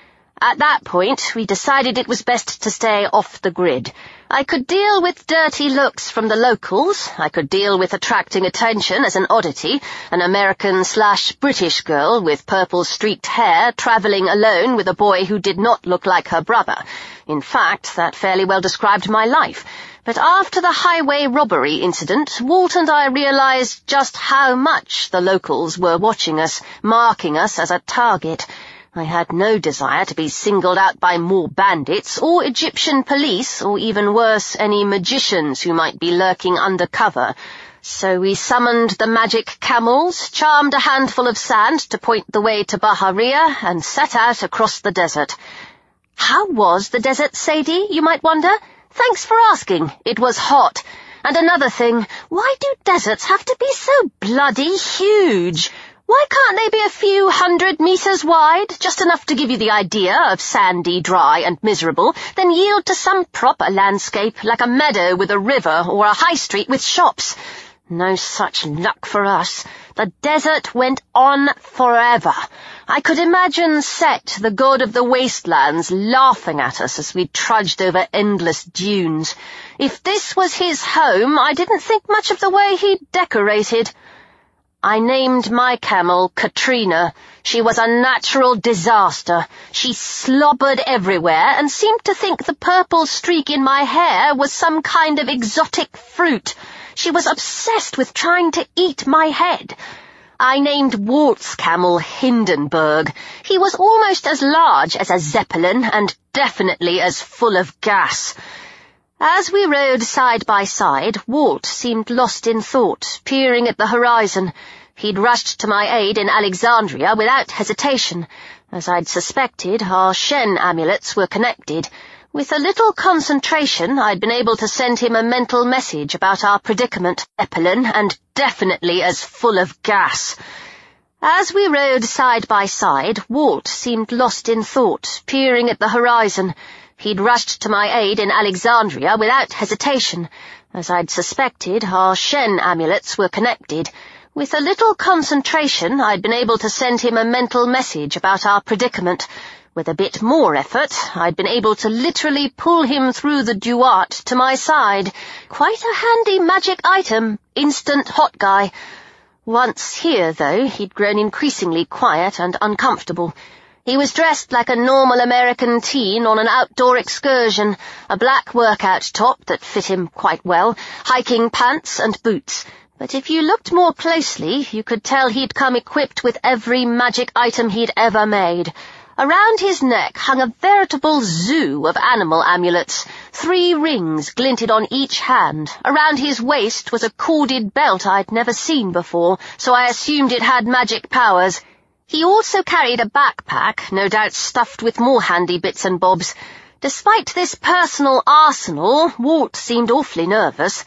[SPEAKER 1] At that point, we decided it was best to stay off the grid. I could deal with dirty looks from the locals. I could deal with attracting attention as an oddity, an American/British girl with purple-streaked hair travelling alone with a boy who did not look like her brother. In fact, that fairly well described my life. But after the highway robbery incident, Walt and I realized just how much the locals were watching us, marking us as a target. I had no desire to be singled out by more bandits, or Egyptian police, or even worse, any magicians who might be lurking under cover. So we summoned the magic camels, charmed a handful of sand to point the way to Bahariya, and set out across the desert. How was the desert, Sadie, you might wonder? Thanks for asking. It was hot. And another thing, why do deserts have to be so bloody huge? Why can't they be a few 100 meters wide, just enough to give you the idea of sandy, dry and miserable, then yield to some proper landscape, like a meadow with a river or a high street with shops? No such luck for us. The desert went on forever. I could imagine Set, the god of the wastelands, laughing at us as we trudged over endless dunes. If this was his home, I didn't think much of the way he decorated. I named my camel Katrina. She was a natural disaster. She slobbered everywhere and seemed to think the purple streak in my hair was some kind of exotic fruit. She was obsessed with trying to eat my head. I named Walt's camel Hindenburg. He was almost as large as a Zeppelin and definitely as full of gas. As we rode side by side, Walt seemed lost in thought, peering at the horizon. He'd rushed to my aid in Alexandria without hesitation. As I'd suspected, our Shen amulets were connected. With a little concentration, I'd been able to send him a mental message about our predicament, Zeppelin, and definitely as full of gas. As we rode side by side, Walt seemed lost in thought, peering at the horizon. He'd rushed to my aid in Alexandria without hesitation. As I'd suspected, our Shen amulets were connected. With a little concentration, I'd been able to send him a mental message about our predicament. With a bit more effort, I'd been able to literally pull him through the duat to my side. Quite a handy magic item, instant hot guy. Once here, though, he'd grown increasingly quiet and uncomfortable. He was dressed like a normal American teen on an outdoor excursion, a black workout top that fit him quite well, hiking pants and boots. But if you looked more closely, you could tell he'd come equipped with every magic item he'd ever made. Around his neck hung a veritable zoo of animal amulets. 3 rings glinted on each hand. Around his waist was a corded belt I'd never seen before, so I assumed it had magic powers. He also carried a backpack, no doubt stuffed with more handy bits and bobs. Despite this personal arsenal, Walt seemed awfully nervous.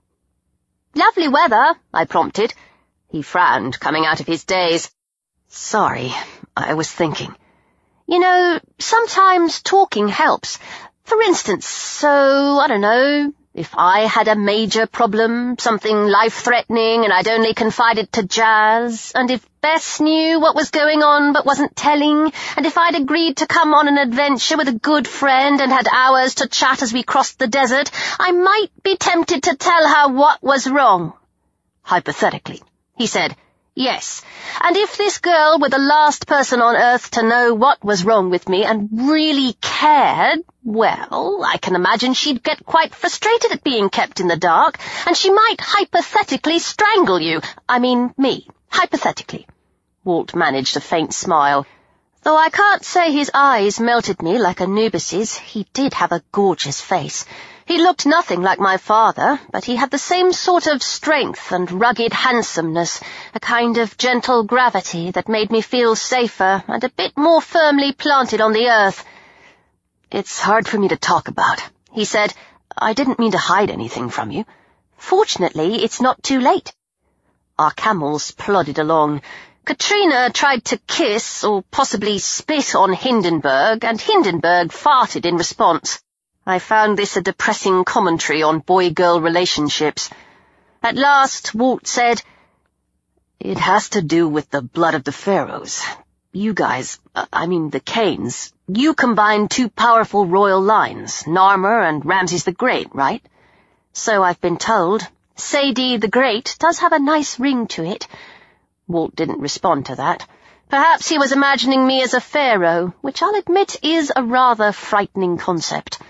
[SPEAKER 1] "Lovely weather," I prompted. He frowned, coming out of his daze. "Sorry, I was thinking. You know, sometimes talking helps. For instance, I don't know, if I had a major problem, something life-threatening, and I'd only confided to Jazz, and if Bess knew what was going on but wasn't telling, and if I'd agreed to come on an adventure with a good friend and had hours to chat as we crossed the desert, I might be tempted to tell her what was wrong." "Hypothetically," he said. "Yes, and if this girl were the last person on Earth to know what was wrong with me and really cared, well, I can imagine she'd get quite frustrated at being kept in the dark, and she might hypothetically strangle you. I mean, me, hypothetically." Walt managed a faint smile. Though I can't say his eyes melted me like Anubis's, he did have a gorgeous face. He looked nothing like my father, but he had the same sort of strength and rugged handsomeness, a kind of gentle gravity that made me feel safer and a bit more firmly planted on the earth. "It's hard for me to talk about," he said. "I didn't mean to hide anything from you. Fortunately, it's not too late." Our camels plodded along. Katrina tried to kiss, or possibly spit, on Hindenburg, and Hindenburg farted in response. I found this a depressing commentary on boy-girl relationships. At last, Walt said, "It has to do with the blood of the pharaohs. You guys, the Kanes, you combine 2 powerful royal lines, Narmer and Ramses the Great, right?" "So I've been told. Sadie the Great does have a nice ring to it." Walt didn't respond to that. Perhaps he was imagining me as a pharaoh, which I'll admit is a rather frightening concept.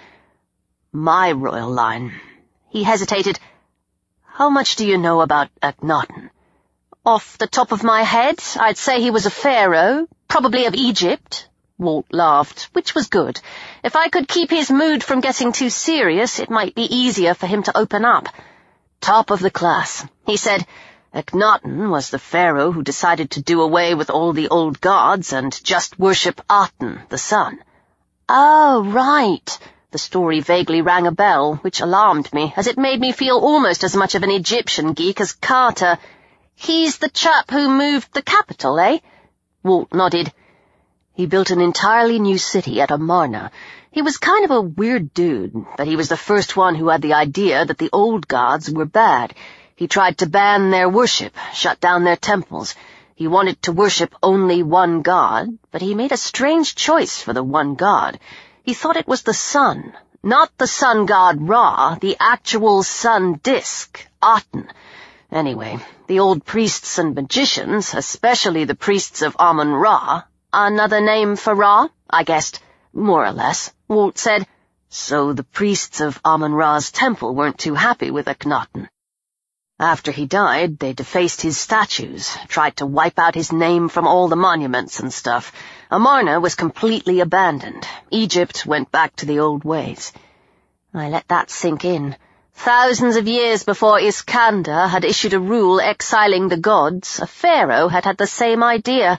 [SPEAKER 1] "My royal line." He hesitated. "How much do you know about Akhenaten?" "Off the top of my head, I'd say he was a pharaoh, probably of Egypt." Walt laughed, which was good. If I could keep his mood from getting too serious, it might be easier for him to open up.
[SPEAKER 2] top of the class. He said Akhenaten was the pharaoh who decided to do away with all the old gods and just worship Aten, the sun.
[SPEAKER 1] Oh, right.
[SPEAKER 2] The story vaguely rang a bell, which alarmed me, as it made me feel almost as much of an Egyptian geek as Carter.
[SPEAKER 1] He's the chap who moved the capital, eh?
[SPEAKER 2] Walt nodded. He built an entirely new city at Amarna. He was kind of a weird dude, but he was the first one who had the idea that the old gods were bad. He tried to ban their worship, shut down their temples. He wanted to worship only one god, but he made a strange choice for the one god. He thought it was the sun, not the sun god Ra, the actual sun disk, Aten. Anyway, the old priests and magicians, especially the priests of Amun-Ra—
[SPEAKER 1] Another name for Ra?
[SPEAKER 2] I guessed. More or less, Walt said. So the priests of Amun-Ra's temple weren't too happy with Akhenaten. After he died, they defaced his statues, tried to wipe out his name from all the monuments and stuff. Amarna was completely abandoned. Egypt went back to the old ways.
[SPEAKER 1] I let that sink in. Thousands of years before Iskander had issued a rule exiling the gods, a pharaoh had had the same idea.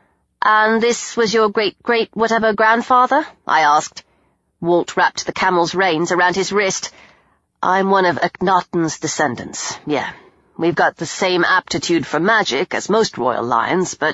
[SPEAKER 1] And this was your great-great-whatever-grandfather?
[SPEAKER 2] I asked. Walt wrapped the camel's reins around his wrist. I'm one of Akhenaten's descendants, yeah. We've got the same aptitude for magic as most royal lines, but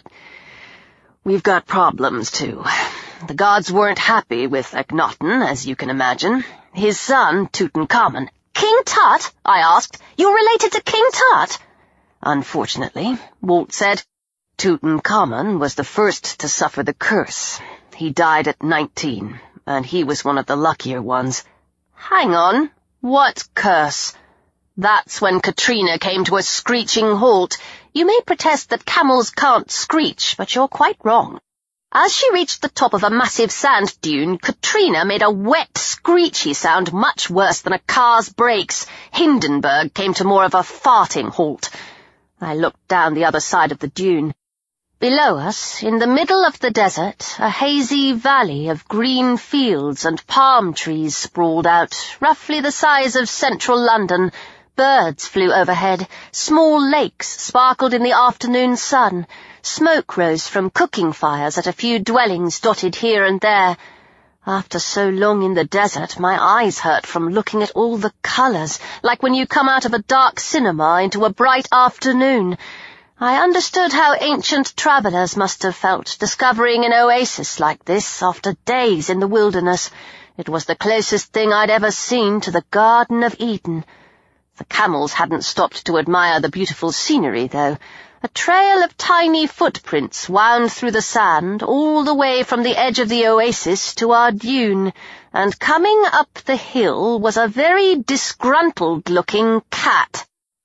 [SPEAKER 2] we've got problems, too. The gods weren't happy with Akhenaten, as you can imagine. His son, Tutankhamun—
[SPEAKER 1] King Tut? I asked. You're related to King Tut?
[SPEAKER 2] Unfortunately, Walt said. Tutankhamun was the first to suffer the curse. He died at 19, and he was one of the luckier ones.
[SPEAKER 1] Hang on. What curse?
[SPEAKER 2] That's when Katrina came to a screeching halt. You may protest that camels can't screech, but you're quite wrong. As she reached the top of a massive sand dune, Katrina made a wet, screechy sound much worse than a car's brakes. Hindenburg came to more of a farting halt. I looked down the other side of the dune. Below us, in the middle of the desert, a hazy valley of green fields and palm trees sprawled out, roughly the size of central London. Birds flew overhead. Small lakes sparkled in the afternoon sun. Smoke rose from cooking fires at a few dwellings dotted here and there. After so long in the desert, my eyes hurt from looking at all the colours, like when you come out of a dark cinema into a bright afternoon. I understood how ancient travellers must have felt discovering an oasis like this after days in the wilderness. It was the closest thing I'd ever seen to the Garden of Eden. The camels hadn't stopped to admire the beautiful scenery, though. A trail of tiny footprints wound through the sand all the way from the edge of the oasis to our dune, and coming up the hill was a very disgruntled-looking cat.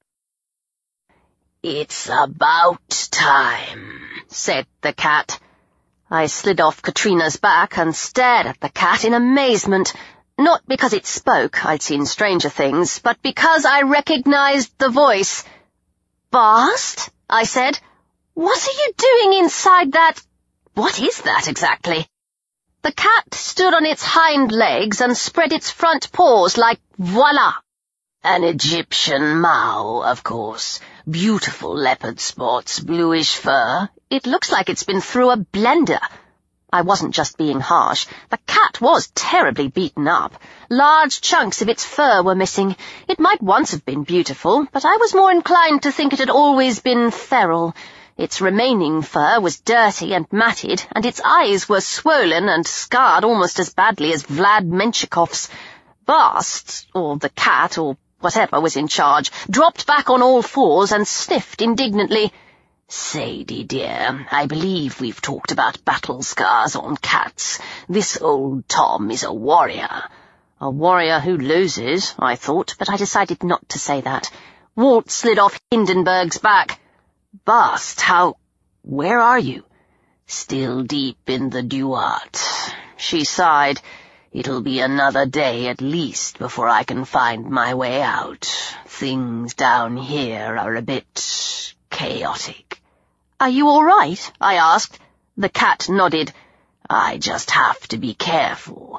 [SPEAKER 5] "It's about time,"
[SPEAKER 2] said the cat. I slid off Katrina's back and stared at the cat in amazement, not because it spoke, I'd seen stranger things, but because I recognized the voice.
[SPEAKER 1] "Bast?"
[SPEAKER 2] I said.
[SPEAKER 1] "What are you doing inside that—"
[SPEAKER 2] What is that exactly? The cat stood on its hind legs and spread its front paws like voila.
[SPEAKER 5] An Egyptian Mao, of course. Beautiful leopard spots, bluish fur.
[SPEAKER 2] It looks like it's been through a blender. I wasn't just being harsh. The cat was terribly beaten up. Large chunks of its fur were missing. It might once have been beautiful, but I was more inclined to think it had always been feral. Its remaining fur was dirty and matted, and its eyes were swollen and scarred almost as badly as Vlad Menchikov's. Bast, or the cat, or whatever was in charge, dropped back on all fours and sniffed indignantly.
[SPEAKER 5] "Sadie, dear, I believe we've talked about battle scars on cats. This old Tom is a warrior."
[SPEAKER 2] A warrior who loses, I thought, but I decided not to say that. Walt slid off Hindenburg's back. "Bast, where are you?"
[SPEAKER 5] "Still deep in the Duat."
[SPEAKER 2] She sighed.
[SPEAKER 5] "It'll be another day at least before I can find my way out. Things down here are a bit chaotic."
[SPEAKER 2] "Are you all right?" I asked. The cat nodded.
[SPEAKER 5] "I just have to be careful.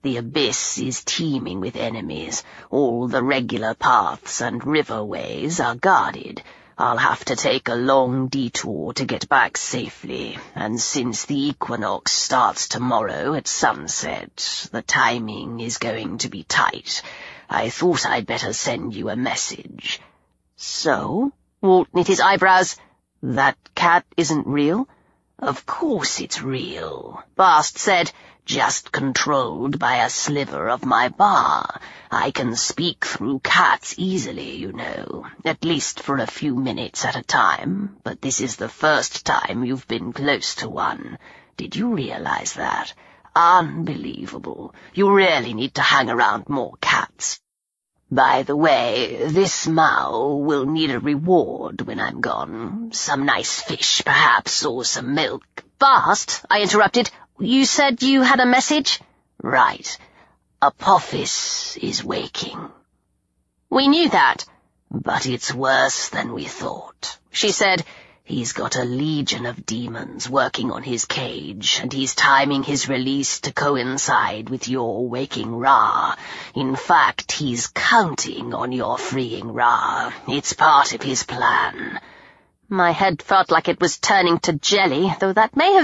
[SPEAKER 2] The abyss is teeming with enemies. All the regular paths and riverways are guarded. I'll have to take a long detour to get back safely, and since the equinox starts tomorrow at sunset, the timing is going to be tight. I thought I'd better send you a message."
[SPEAKER 1] "So?" Walt knit his eyebrows.
[SPEAKER 2] "That cat isn't real?"
[SPEAKER 5] "Of course it's real,"
[SPEAKER 2] Bast said.
[SPEAKER 5] "just controlled by a sliver of my bar. I can speak through cats easily, you know, at least for a few minutes at a time, but this is the first time you've been close to one. Did you realize that? Unbelievable. You really need to hang around more cats. By the way, this Mao will need a reward when I'm gone. Some nice fish, perhaps, or some milk."
[SPEAKER 1] "Bast," I interrupted, "you said you had a message?"
[SPEAKER 5] "Right. Apophis is waking."
[SPEAKER 1] "We knew that."
[SPEAKER 5] "But it's worse than we thought," she said. "He's got a legion of demons working on his cage, and he's timing his release to coincide with your waking Ra. In fact, he's counting on your freeing Ra. It's part of his plan."
[SPEAKER 1] My head felt like it was turning to jelly, though that may have